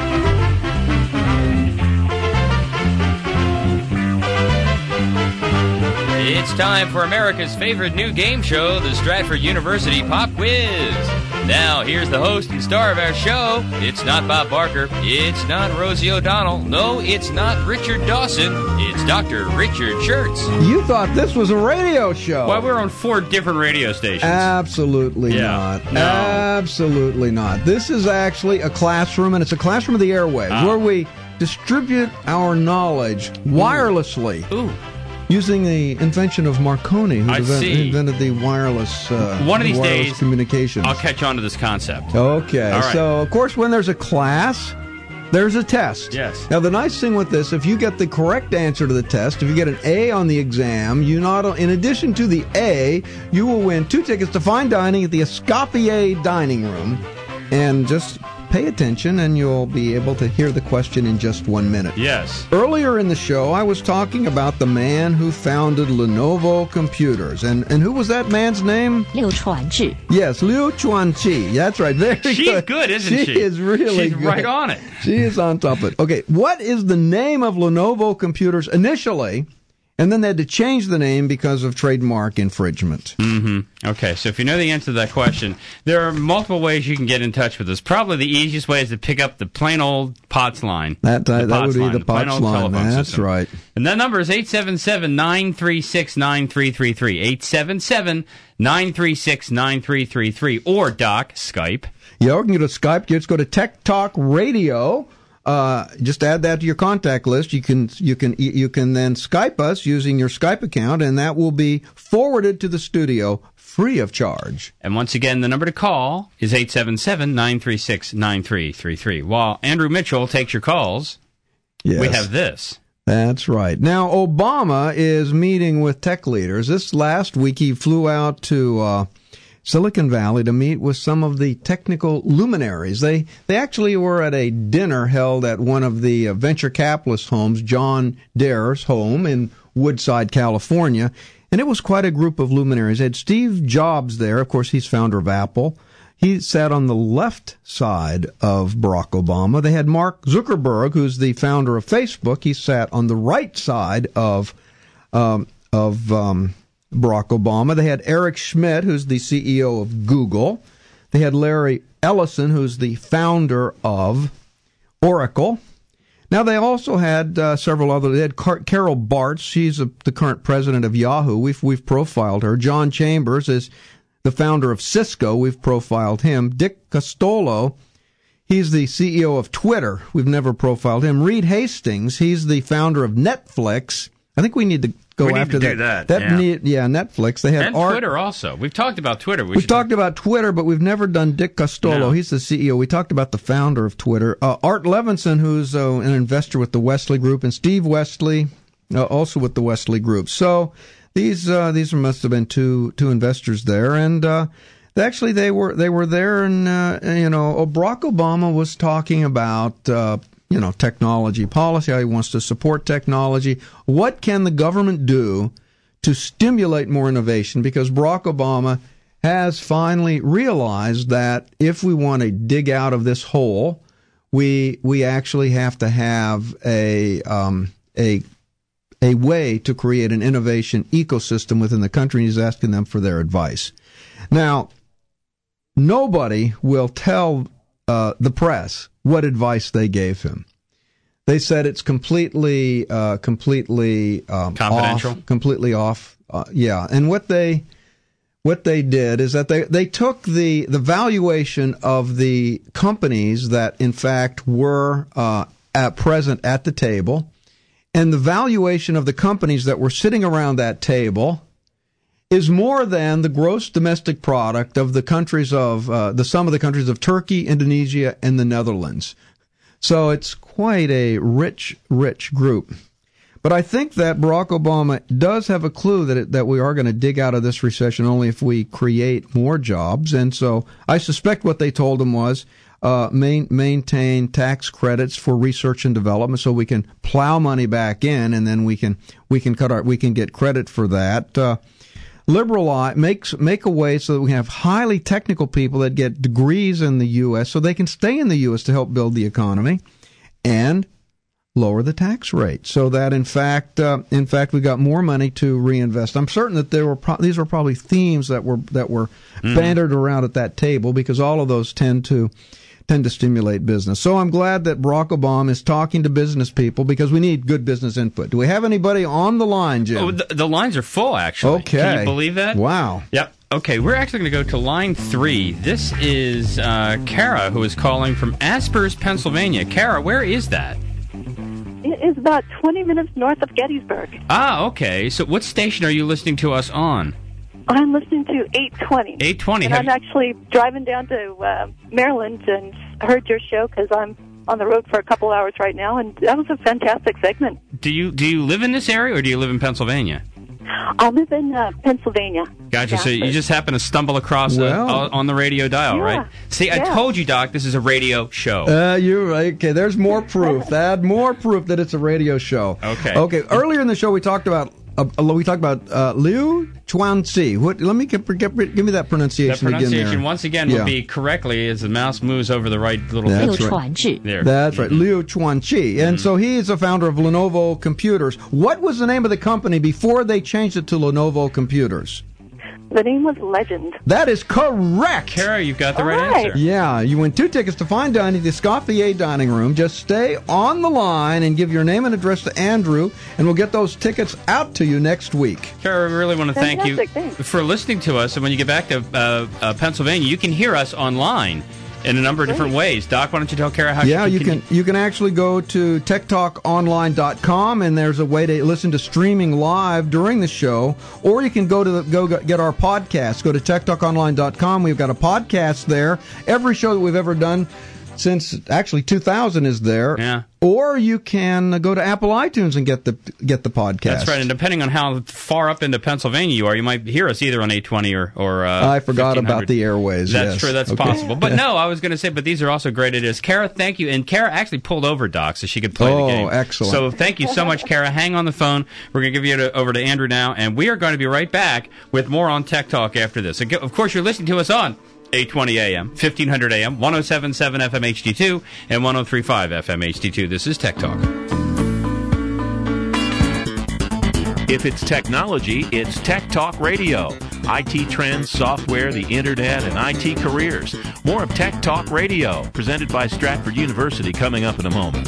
It's time for America's favorite new game show, the Stratford University Pop Quiz. Now, here's the host and star of our show. It's not Bob Barker. It's not Rosie O'Donnell. No, it's not Richard Dawson. It's Doctor Richard Schertz. You thought this was a radio show. Well, we're on four different radio stations. Absolutely yeah. not. No. Absolutely not. This is actually a classroom, and it's a classroom of the airwaves, ah. where we distribute our knowledge wirelessly. Ooh. Ooh. Using the invention of Marconi, who invented the wireless uh, One of these wireless days, communications. I'll catch on to this concept. Okay. Right. So, of course, when there's a class, there's a test. Yes. Now, the nice thing with this, if you get the correct answer to the test, if you get an A on the exam, you not in addition to the A, you will win two tickets to fine dining at the Escoffier Dining Room. And just pay attention, and you'll be able to hear the question in just one minute. Yes. Earlier in the show, I was talking about the man who founded Lenovo Computers. And and who was that man's name? Liu Chuanzhi. Yes, Liu Chuanzhi. That's right. Very She's good. good, isn't she? She is really She's good. right on it. She is on top of it. Okay, what is the name of Lenovo Computers initially? And then they had to change the name because of trademark infringement. Mm-hmm. Okay, so if you know the answer to that question, there are multiple ways you can get in touch with us. Probably the easiest way is to pick up the plain old P O T S line. That, uh, that would be line, the the P O T S line. That's system. right. And that number is eight seven seven, nine three six, nine three three three. eight seven seven, nine three six, nine three three three. Or, Doc, Skype. Yeah, you can go to Skype. Just go to Tech Talk Radio. Uh, just add that to your contact list. You can you can you can then Skype us using your Skype account, and that will be forwarded to the studio free of charge. And once again, the number to call is eight seven seven, nine three six, nine three three three. While Andrew Mitchell takes your calls, yes. we have this. That's right. Now, Obama is meeting with tech leaders. This last week, he flew out to uh, Silicon Valley to meet with some of the technical luminaries. They they actually were at a dinner held at one of the uh, venture capitalist homes, John Deere's home in Woodside, California, and it was quite a group of luminaries. They had Steve Jobs there. Of course, he's founder of Apple. He sat on the left side of Barack Obama. They had Mark Zuckerberg, who's the founder of Facebook. He sat on the right side of um, of um, Barack Obama. They had Eric Schmidt, who's the C E O of Google. They had Larry Ellison, who's the founder of Oracle. Now, they also had uh, several other. They had Car- Carol Bartz. She's a, the current president of Yahoo. We've we've profiled her. John Chambers is the founder of Cisco. We've profiled him. Dick Costolo, he's the C E O of Twitter. We've never profiled him. Reed Hastings, he's the founder of Netflix. I think we need to go we need after to that. do that. that yeah. Need, yeah, Netflix. They had and Art, Twitter also. We've talked about Twitter. We We've talked do. about Twitter, but we've never done Dick Costolo. No. He's the C E O. We talked about the founder of Twitter. Uh, Art Levinson, who's uh, an investor with the Wesley Group, and Steve Wesley, uh, also with the Wesley Group. So these uh, these must have been two two investors there, and uh, actually they were they were there, and uh, you know, Barack Obama was talking about. Uh, You know, technology policy, how he wants to support technology. What can the government do to stimulate more innovation? Because Barack Obama has finally realized that if we want to dig out of this hole, we we actually have to have a um, a a way to create an innovation ecosystem within the country. And he's asking them for their advice. Now, nobody will tell uh, the press what advice they gave him. They said it's completely, uh, completely um, confidential, off, completely off. Uh, yeah, and what they what they did is that they they took the the valuation of the companies that in fact were uh, at present at the table, and the valuation of the companies that were sitting around that table is more than the gross domestic product of the countries of uh, the sum of the countries of Turkey, Indonesia, and the Netherlands. So it's quite a rich, rich group. But I think that Barack Obama does have a clue that it, that we are going to dig out of this recession only if we create more jobs. And so I suspect what they told him was uh, main, maintain tax credits for research and development so we can plow money back in, and then we can we can cut our we can get credit for that. Uh, Liberalize, makes make a way so that we have highly technical people that get degrees in the U S so they can stay in the U S to help build the economy, and lower the tax rate so that in fact, uh, in fact, we got more money to reinvest. I'm certain that there were pro- these were probably themes that were that were mm. bantered around at that table, because all of those tend to tend to stimulate business. So I'm glad that Barack Obama is talking to business people, because we need good business input. Do we have anybody on the line, Jim? Oh, the, the lines are full, actually. Okay. Can you believe that? Wow. Yep. Okay, we're actually going to go to line three. This is uh, Kara, who is calling from Aspers, Pennsylvania. Kara, where is that? It is about twenty minutes north of Gettysburg. Ah, okay. So what station are you listening to us on? I'm listening to eight twenty. eight twenty. And Have I'm actually driving down to uh, Maryland and heard your show because I'm on the road for a couple hours right now, and that was a fantastic segment. Do you do you live in this area, or do you live in Pennsylvania? I live in uh, Pennsylvania. Gotcha. So you just happen to stumble across well, a, on the radio dial, yeah, right? See, I yeah. told you, Doc, this is a radio show. Uh, you're right. Okay, there's more proof. Add more proof that it's a radio show. Okay. Okay. Earlier in the show, we talked about uh, we talked about uh, Liu Chuanxi. What? Let me get, get, give me that pronunciation, the pronunciation again. There. once again yeah. would be correctly as the mouse moves over the right little. That's picture. right. There. That's right. Liu Chuanxi, and mm-hmm. so he is a founder of Lenovo Computers. What was the name of the company before they changed it to Lenovo Computers? The name was Legend. That is correct. Kara, you've got the All right, right. answer. Yeah, you win two tickets to Fine Dining, the Escoffier Dining Room. Just stay on the line and give your name and address to Andrew, and we'll get those tickets out to you next week. Kara, we really want to thank you Fantastic, for listening to us. And when you get back to uh, uh, Pennsylvania, you can hear us online in a number of different ways. Doc, why don't you tell Kara how yeah, she you can... can you can actually go to tech talk online dot com, and there's a way to listen to streaming live during the show, or you can go to the, go get our podcast. Go to tech talk online dot com. We've got a podcast there. Every show that we've ever done since actually two thousand is there. Yeah. Or you can go to Apple iTunes and get the get the podcast. That's right, and depending on how far up into Pennsylvania you are, you might hear us either on eight twenty or, or uh, I forgot about the airways. That's yes. true, that's okay. possible. But no, I was going to say, but these are also great ideas. Kara, thank you. And Kara actually pulled over, Doc, so she could play oh, the game. Oh, excellent. So thank you so much, Kara. Hang on the phone. We're going to give you to, over to Andrew now, and we are going to be right back with more on Tech Talk after this. Of course, you're listening to us on eight twenty A M, fifteen hundred A M, one oh seven point seven F M H D two, and one oh three point five F M H D two. This is Tech Talk. If it's technology, it's Tech Talk Radio. I T trends, software, the internet, and I T careers. More of Tech Talk Radio, presented by Stratford University, coming up in a moment.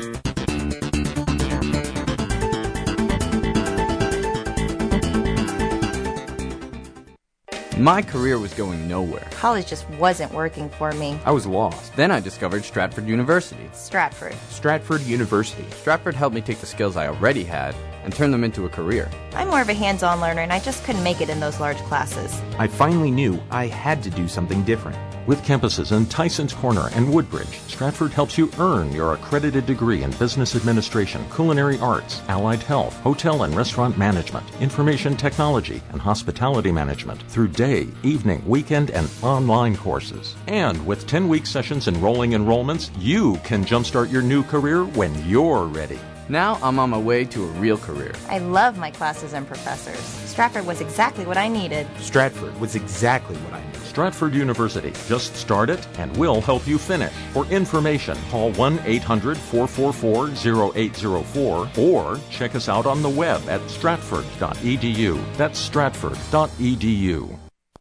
My career was going nowhere. College just wasn't working for me. I was lost. Then I discovered Stratford University. Stratford. Stratford University. Stratford helped me take the skills I already had and turn them into a career. I'm more of a hands-on learner, and I just couldn't make it in those large classes. I finally knew I had to do something different. With campuses in Tysons Corner and Woodbridge, Stratford helps you earn your accredited degree in business administration, culinary arts, allied health, hotel and restaurant management, information technology, and hospitality management through day, evening, weekend, and online courses. And with ten-week sessions and rolling enrollments, you can jumpstart your new career when you're ready. Now I'm on my way to a real career. I love my classes and professors. Stratford was exactly what I needed. Stratford was exactly what I needed. Stratford University. Just start it, and we'll help you finish. For information, call one eight hundred four four four zero eight zero four or check us out on the web at stratford dot e d u. That's stratford dot e d u.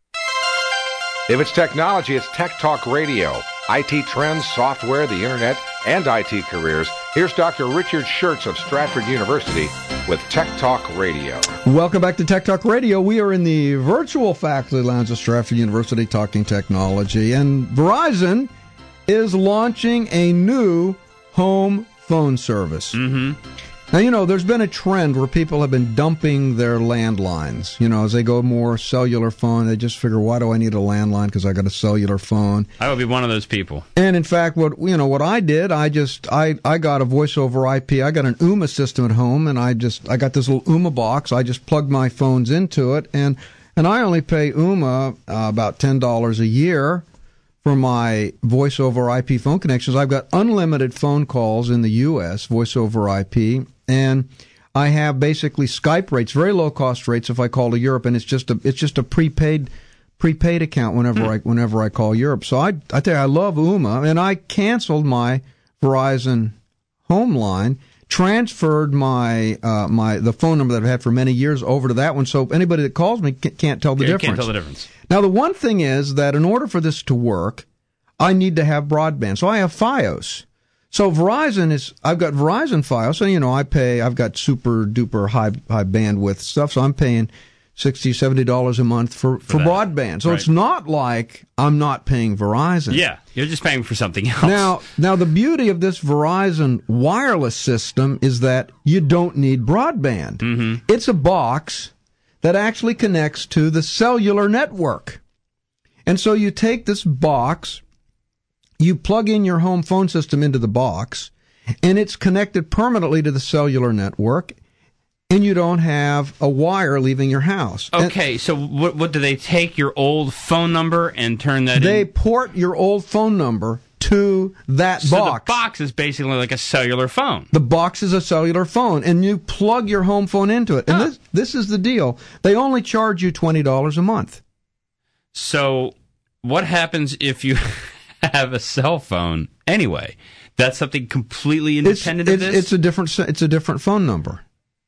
If it's technology, it's Tech Talk Radio. I T trends, software, the internet, and I T careers. Here's Doctor Richard Schertz of Stratford University with Tech Talk Radio. Welcome back to Tech Talk Radio. We are in the virtual faculty lounge of Stratford University talking technology. And Verizon is launching a new home phone service. Mm-hmm. Now, you know, there's been a trend where people have been dumping their landlines. You know, as they go more cellular phone, they just figure, why do I need a landline? Because I got a cellular phone. I would be one of those people. And in fact, what you know, what I did, I just I, I got a voice over I P. I got an Ooma system at home, and I just I got this little Ooma box. I just plugged my phones into it, and and I only pay Ooma uh, about ten dollars a year for my voice over I P phone connections. I've got unlimited phone calls in the U S, voice over I P. And I have basically Skype rates, very low cost rates if I call to Europe, and it's just a it's just a prepaid prepaid account whenever mm. I whenever I call Europe. So I I tell you, I love Ooma, and I canceled my Verizon home line, transferred my uh, my the phone number that I've had for many years over to that one. So anybody that calls me can't tell the yeah, difference. Can't tell the difference. Now the one thing is that in order for this to work, I need to have broadband. So I have Fios. So Verizon is, I've got Verizon Fios, so, you know, I pay, I've got super duper high, high bandwidth stuff, so I'm paying sixty dollars, seventy dollars a month for, for, for broadband. So right. It's not like I'm not paying Verizon. Yeah, you're just paying for something else. Now, now the beauty of this Verizon wireless system is that you don't need broadband. Mm-hmm. It's a box that actually connects to the cellular network. And so you take this box, you plug in your home phone system into the box, and it's connected permanently to the cellular network, and you don't have a wire leaving your house. Okay, and so what, what do they take your old phone number and turn that they in? They port your old phone number to that so box. So the box is basically like a cellular phone. The box is a cellular phone, and you plug your home phone into it. And huh. this, this is the deal. They only charge you twenty dollars a month. So what happens if you have a cell phone anyway? That's something completely independent it's, of it's, this? It's a different it's a different phone number.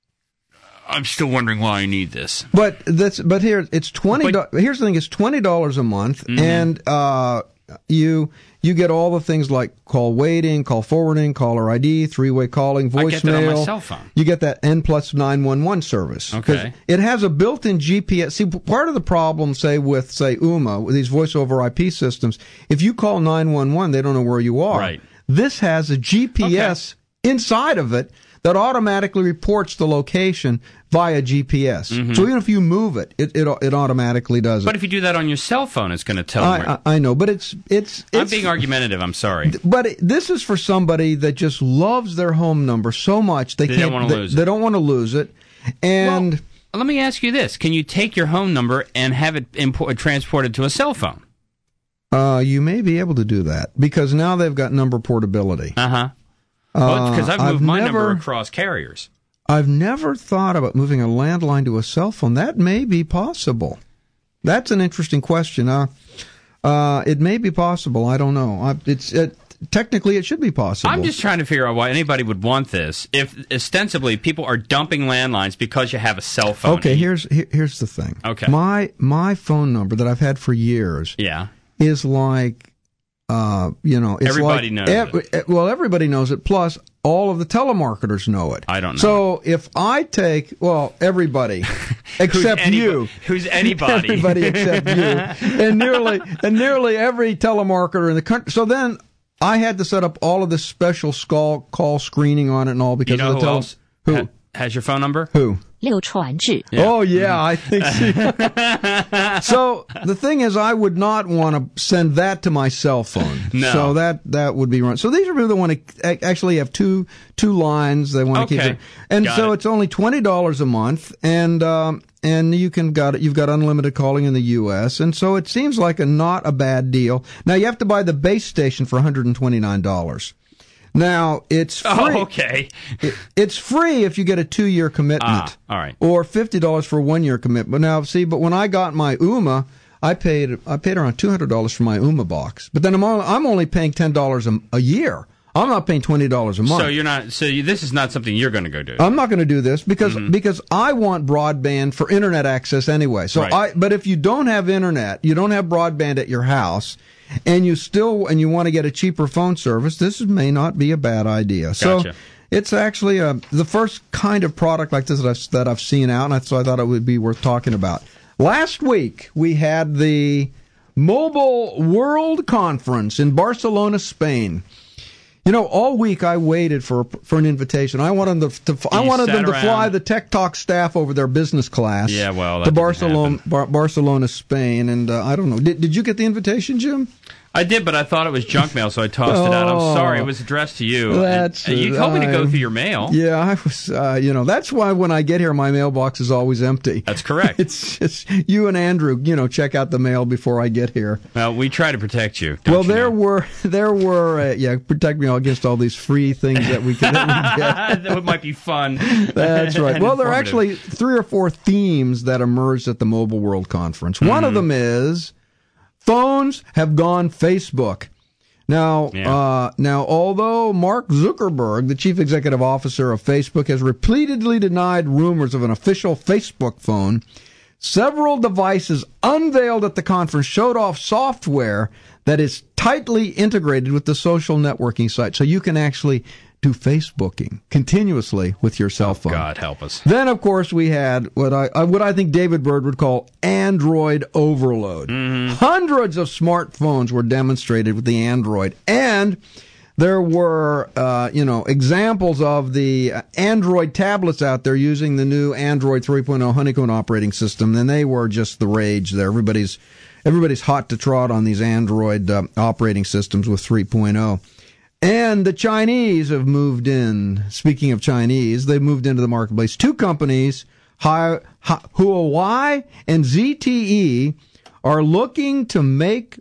I'm still wondering why I need this. But that's but here it's twenty. But, here's the thing: it's twenty dollars a month, mm-hmm. and uh, you you get all the things like call waiting, call forwarding, caller I D, three way calling, voicemail. I get that on my cell phone. You get that N plus nine one one service. Okay. It has a built-in G P S. See, part of the problem, say with say Ooma, with these voice over I P systems, if you call nine one one, they don't know where you are. Right. This has a G P S okay. inside of it that automatically reports the location via G P S. Mm-hmm. So even if you move it, it, it it automatically does it. But if you do that on your cell phone, it's going to tell I, you. I, I know, but it's, it's it's. I'm being argumentative. I'm sorry. But it, this is for somebody that just loves their home number so much they, they can't. Don't want to they, lose it. They don't want to lose it. And well, let me ask you this: can you take your home number and have it import, transported to a cell phone? Uh, you may be able to do that because now they've got number portability. Uh-huh. Well, because I've moved I've my never, number across carriers. I've never thought about moving a landline to a cell phone. That may be possible. That's an interesting question. Uh, uh, it may be possible. I don't know. I, it's it, technically it should be possible. I'm just trying to figure out why anybody would want this if ostensibly people are dumping landlines because you have a cell phone. Okay, here's here, here's the thing. Okay, my my phone number that I've had for years. Yeah. Is like, uh, you know, it's everybody like, knows ev- it. Well, everybody knows it. Plus, all of the telemarketers know it. I don't know. So if I take, well, everybody except who's you, who's anybody, everybody except you, and nearly and nearly every telemarketer in the country. So then I had to set up all of this special call call screening on it and all because you know of the who tele- else who ha- has your phone number? Who? Liu Chuanzhi. Yeah. Oh, yeah, I think so. So the thing is, I would not want to send that to my cell phone. No. So that, that would be wrong. So these are people that want to actually have two two lines. They want to okay. keep it. And got so it. It's only twenty dollars a month, and um, and you can got it. You've got unlimited calling in the U S, and so it seems like a not a bad deal. Now you have to buy the base station for one hundred twenty-nine dollars. Now, it's free. Oh, okay. it, it's free if you get a two-year commitment. Ah, all right. Or fifty dollars for a one-year commitment. Now, see, but when I got my Ooma, I paid I paid around two hundred dollars for my Ooma box. But then I'm only, I'm only paying ten dollars a, a year. I'm not paying twenty dollars a month. So you're not. So you, this is not something you're going to go do. I'm not going to do this because Mm-hmm. because I want broadband for internet access anyway. So Right. I but if you don't have internet, you don't have broadband at your house, and you still and you want to get a cheaper phone service, this may not be a bad idea. So Gotcha. it's actually a, the first kind of product like this that I've, that I've seen out, and so I thought it would be worth talking about. Last week we had the Mobile World Conference in Barcelona, Spain. You know, all week I waited for for an invitation. I wanted them to, to I You wanted sat them to around. fly the Tech Talk staff over their business class. Yeah, well, that to didn't Barcelona, Bar- Barcelona, Spain, and uh, I don't know. Did did you get the invitation, Jim? I did, but I thought it was junk mail, so I tossed it out. I'm sorry, it was addressed to you. That's and, and you told me to go uh, through your mail. Yeah, I was. Uh, you know, that's why when I get here, my mailbox is always empty. That's correct. It's just you and Andrew. You know, check out the mail before I get here. Well, we try to protect you. don't Well, you there know? were there were uh, yeah, protect me against all these free things that we can that we get. that might be fun. That's right. and Well, there are informative. actually three or four themes that emerged at the Mobile World Conference. One of them is phones have gone Facebook. Now, Yeah. uh, now, although Mark Zuckerberg, the chief executive officer of Facebook, has repeatedly denied rumors of an official Facebook phone, several devices unveiled at the conference showed off software that is tightly integrated with the social networking site, so you can actually do Facebooking continuously with your cell phone. God help us. Then, of course, we had what I uh, what I think David Bird would call Android overload. Mm-hmm. Hundreds of smartphones were demonstrated with the Android, and there were uh, you know examples of the uh, Android tablets out there using the new Android three point oh Honeycomb operating system, and they were just the rage there. Everybody's everybody's hot to trot on these Android uh, operating systems with three point oh. And the Chinese have moved in. Speaking of Chinese, they've moved into the marketplace. Two companies, Hi- Hi- Huawei and Z T E, are looking to make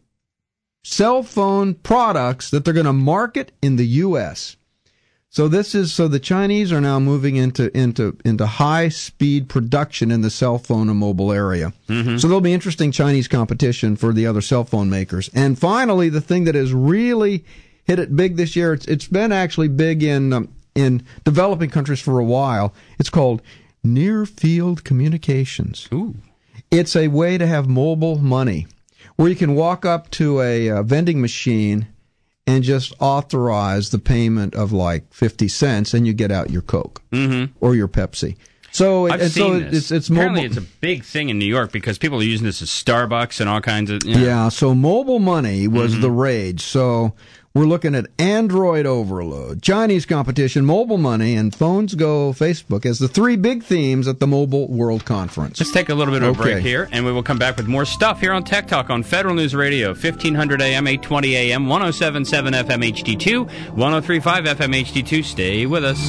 cell phone products that they're going to market in the U S. So this is so the Chinese are now moving into into into high speed production in the cell phone and mobile area. Mm-hmm. So there'll be interesting Chinese competition for the other cell phone makers. And finally, the thing that has really hit it big this year. It's it's been actually big in um, in developing countries for a while. It's called near field communications. Ooh. It's a way to have mobile money where you can walk up to a, uh vending machine and just authorize the payment of like fifty cents, and you get out your Coke Mm-hmm. or your Pepsi. So, I've and seen so this. it's it's Apparently, mobile. it's a big thing in New York because people are using this as Starbucks and all kinds of. You know. Yeah, so mobile money was Mm-hmm. the rage. So we're looking at Android overload, Chinese competition, mobile money, and phones go Facebook as the three big themes at the Mobile World Conference. Let's take a little bit of a Okay. break here, and we will come back with more stuff here on Tech Talk on Federal News Radio, fifteen hundred A M, eight twenty A M, one oh seven point seven F M H D two, one oh three point five F M H D two. Stay with us.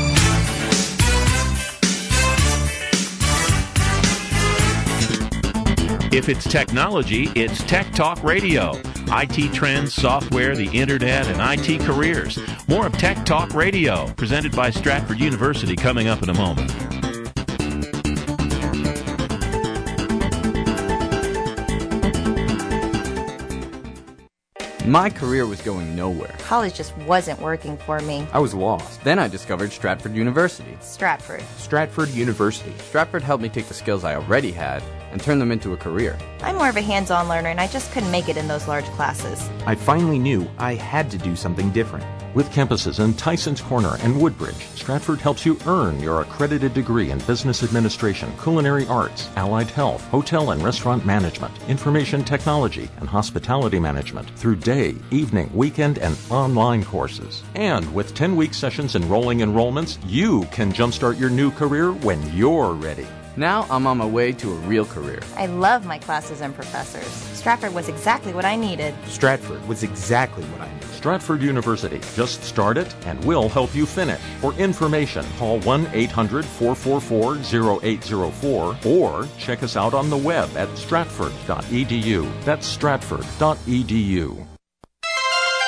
If it's technology, it's Tech Talk Radio. I T trends, software, the internet, and I T careers. More of Tech Talk Radio, presented by Stratford University, coming up in a moment. My career was going nowhere. College just wasn't working for me. I was lost. Then I discovered Stratford University. Stratford. Stratford University. Stratford helped me take the skills I already had and turn them into a career. I'm more of a hands-on learner, and I just couldn't make it in those large classes. I finally knew I had to do something different. With campuses in Tysons Corner and Woodbridge, Stratford helps you earn your accredited degree in business administration, culinary arts, allied health, hotel and restaurant management, information technology, and hospitality management through day, evening, weekend, and online courses. And with ten-week sessions and rolling enrollments, you can jumpstart your new career when you're ready. Now I'm on my way to a real career. I love my classes and professors. Stratford was exactly what I needed. Stratford was exactly what I needed. Stratford University. Just start it and we'll help you finish. For information, call one eight hundred, four four four, oh eight oh four or check us out on the web at stratford dot e d u. That's stratford dot e d u.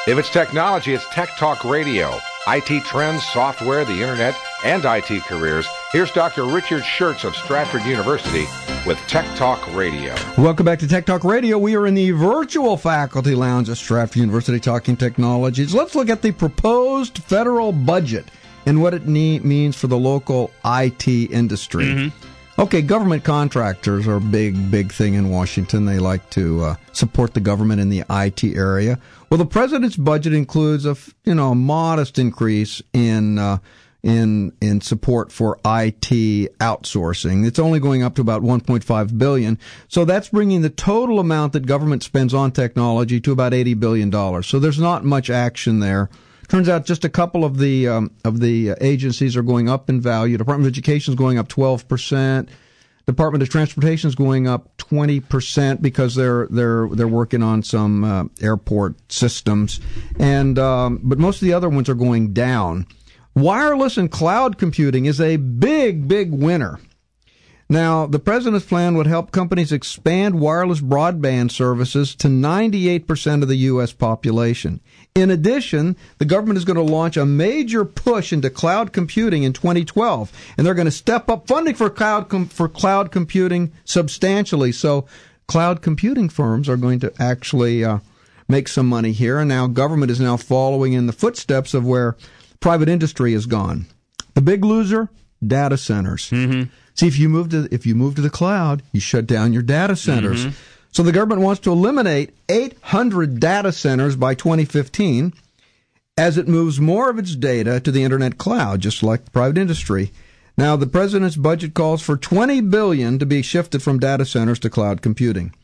If it's technology, it's Tech Talk Radio. I T trends, software, the internet, and I T careers. Here's Doctor Richard Schertz of Stratford University with Tech Talk Radio. Welcome back to Tech Talk Radio. We are in the virtual faculty lounge at Stratford University talking technologies. Let's look at the proposed federal budget and what it ne- means for the local I T industry. Mm-hmm. Okay, government contractors are a big, big thing in Washington. They like to uh, support the government in the I T area. Well, the president's budget includes a, you know, a modest increase in uh, in in support for I T outsourcing. It's only going up to about one point five billion dollars. So that's bringing the total amount that government spends on technology to about eighty billion dollars. So there's not much action there. Turns out just a couple of the um, of the agencies are going up in value. Department of Education is going up twelve percent. Department of Transportation is going up twenty percent because they're they're they're working on some uh, airport systems, and um, but most of the other ones are going down. Wireless and cloud computing is a big big winner. Now, the president's plan would help companies expand wireless broadband services to ninety-eight percent of the U S population. In addition, the government is going to launch a major push into cloud computing in twenty twelve, and they're going to step up funding for cloud com- for cloud computing substantially. So, cloud computing firms are going to actually uh, make some money here, and now government is now following in the footsteps of where private industry has gone. The big loser, data centers. Mm-hmm. See, if you move to if you move to the cloud, you shut down your data centers. Mm-hmm. So the government wants to eliminate eight hundred data centers by twenty fifteen as it moves more of its data to the internet cloud, just like the private industry. Now, the president's budget calls for twenty billion dollars to be shifted from data centers to cloud computing.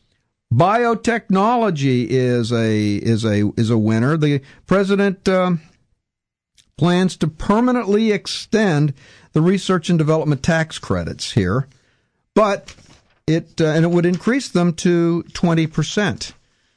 Biotechnology is a is a is a winner. The president um, plans to permanently extend the research and development tax credits here, but it uh, and it would increase them to twenty percent.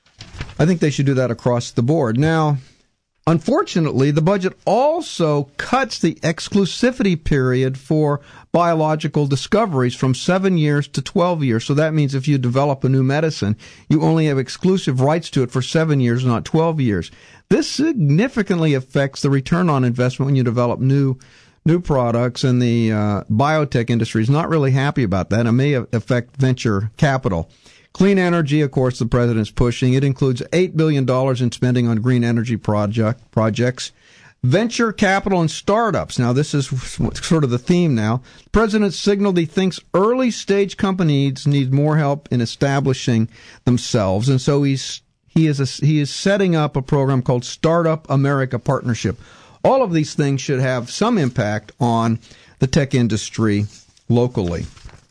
I think they should do that across the board. Now, unfortunately, the budget also cuts the exclusivity period for biological discoveries from seven years to twelve years. So that means if you develop a new medicine, you only have exclusive rights to it for seven years, not twelve years. This significantly affects the return on investment when you develop new new products, and the uh, biotech industry is not really happy about that. It may affect venture capital. Clean energy, of course, the president's pushing. It includes eight billion dollars in spending on green energy project projects. Venture capital and startups. Now, this is sort of the theme now. The president signaled he thinks early-stage companies need more help in establishing themselves, and so he's he is a, he is setting up a program called Startup America Partnership. All of these things should have some impact on the tech industry locally.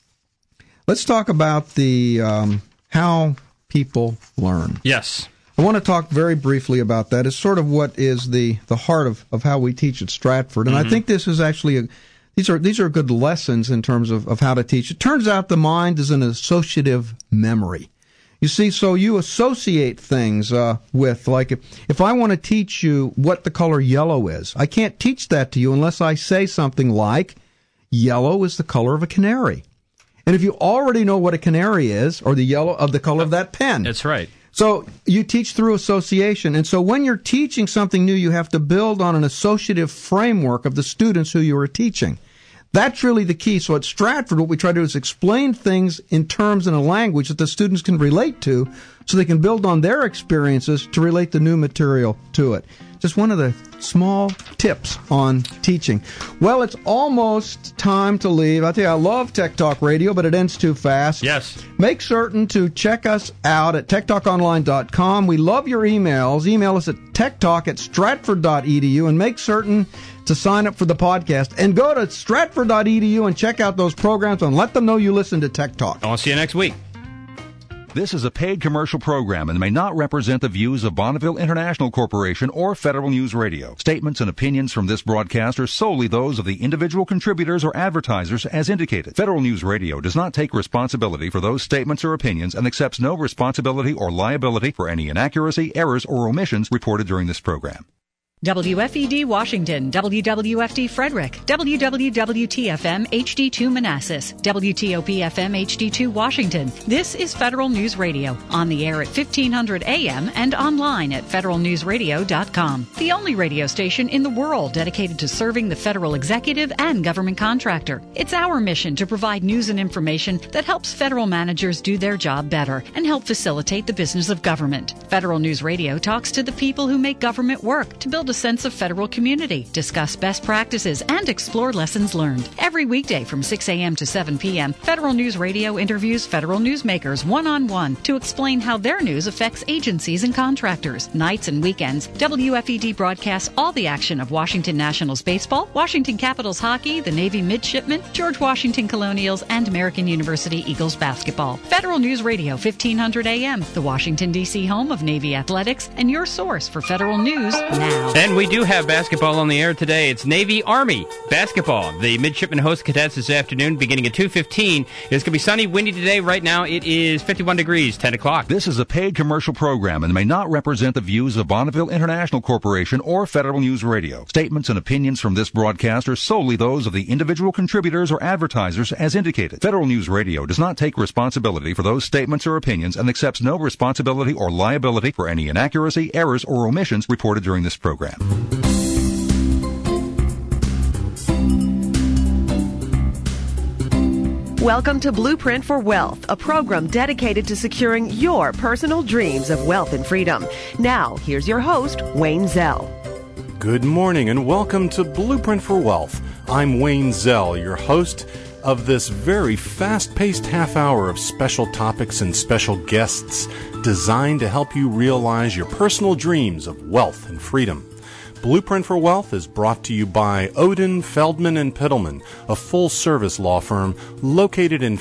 Let's talk about the um, how people learn. Yes. I want to talk very briefly about that. It's sort of what is the, the heart of, of how we teach at Stratford. And mm-hmm. I think this is actually a, these are these are good lessons in terms of, of how to teach. It turns out the mind is an associative memory. You see, so you associate things uh, with, like, if, if I want to teach you what the color yellow is, I can't teach that to you unless I say something like, yellow is the color of a canary. And if you already know what a canary is, or the yellow of the color of that pen. That's right. So you teach through association. And so when you're teaching something new, you have to build on an associative framework of the students who you are teaching. That's really the key. So at Stratford, what we try to do is explain things in terms and a language that the students can relate to, so they can build on their experiences to relate the new material to it. Just one of the small tips on teaching. Well, it's almost time to leave. I tell you, I love Tech Talk Radio, but it ends too fast. Yes. Make certain to check us out at tech talk online dot com. We love your emails. Email us at techtalk at stratford dot e d u, and make certain to sign up for the podcast. And go to stratford dot e d u and check out those programs and let them know you listen to Tech Talk. I'll see you next week. This is a paid commercial program and may not represent the views of Bonneville International Corporation or Federal News Radio. Statements and opinions from this broadcast are solely those of the individual contributors or advertisers as indicated. Federal News Radio does not take responsibility for those statements or opinions and accepts no responsibility or liability for any inaccuracy, errors, or omissions reported during this program. W F E D Washington, W W F D Frederick, W W W T F M H D two Manassas, W T O P F M H D two Washington. This is Federal News Radio, on the air at fifteen hundred A M and online at federal news radio dot com. The only radio station in the world dedicated to serving the federal executive and government contractor. It's our mission to provide news and information that helps federal managers do their job better and help facilitate the business of government. Federal News Radio talks to the people who make government work to build a sense of federal community, discuss best practices, and explore lessons learned. Every weekday from six A M to seven P M, Federal News Radio interviews federal newsmakers one-on-one to explain how their news affects agencies and contractors. Nights and weekends, W F E D broadcasts all the action of Washington Nationals baseball, Washington Capitals hockey, the Navy midshipmen, George Washington Colonials, and American University Eagles basketball. Federal News Radio, fifteen hundred A M, the Washington, D C home of Navy athletics, and your source for federal news now. And we do have basketball on the air today. It's Navy-Army basketball. The midshipmen host cadets this afternoon beginning at two fifteen. It's going to be sunny, windy today. Right now it is fifty-one degrees, ten o'clock. This is a paid commercial program and may not represent the views of Bonneville International Corporation or Federal News Radio. Statements and opinions from this broadcast are solely those of the individual contributors or advertisers as indicated. Federal News Radio does not take responsibility for those statements or opinions and accepts no responsibility or liability for any inaccuracy, errors, or omissions reported during this program. Welcome to Blueprint for Wealth, a program dedicated to securing your personal dreams of wealth and freedom. Now, here's your host, Wayne Zell. Good morning and welcome to Blueprint for Wealth. I'm Wayne Zell, your host of this very fast-paced half hour of special topics and special guests designed to help you realize your personal dreams of wealth and freedom. Blueprint for Wealth is brought to you by Odin, Feldman and Pittleman, a full-service law firm located in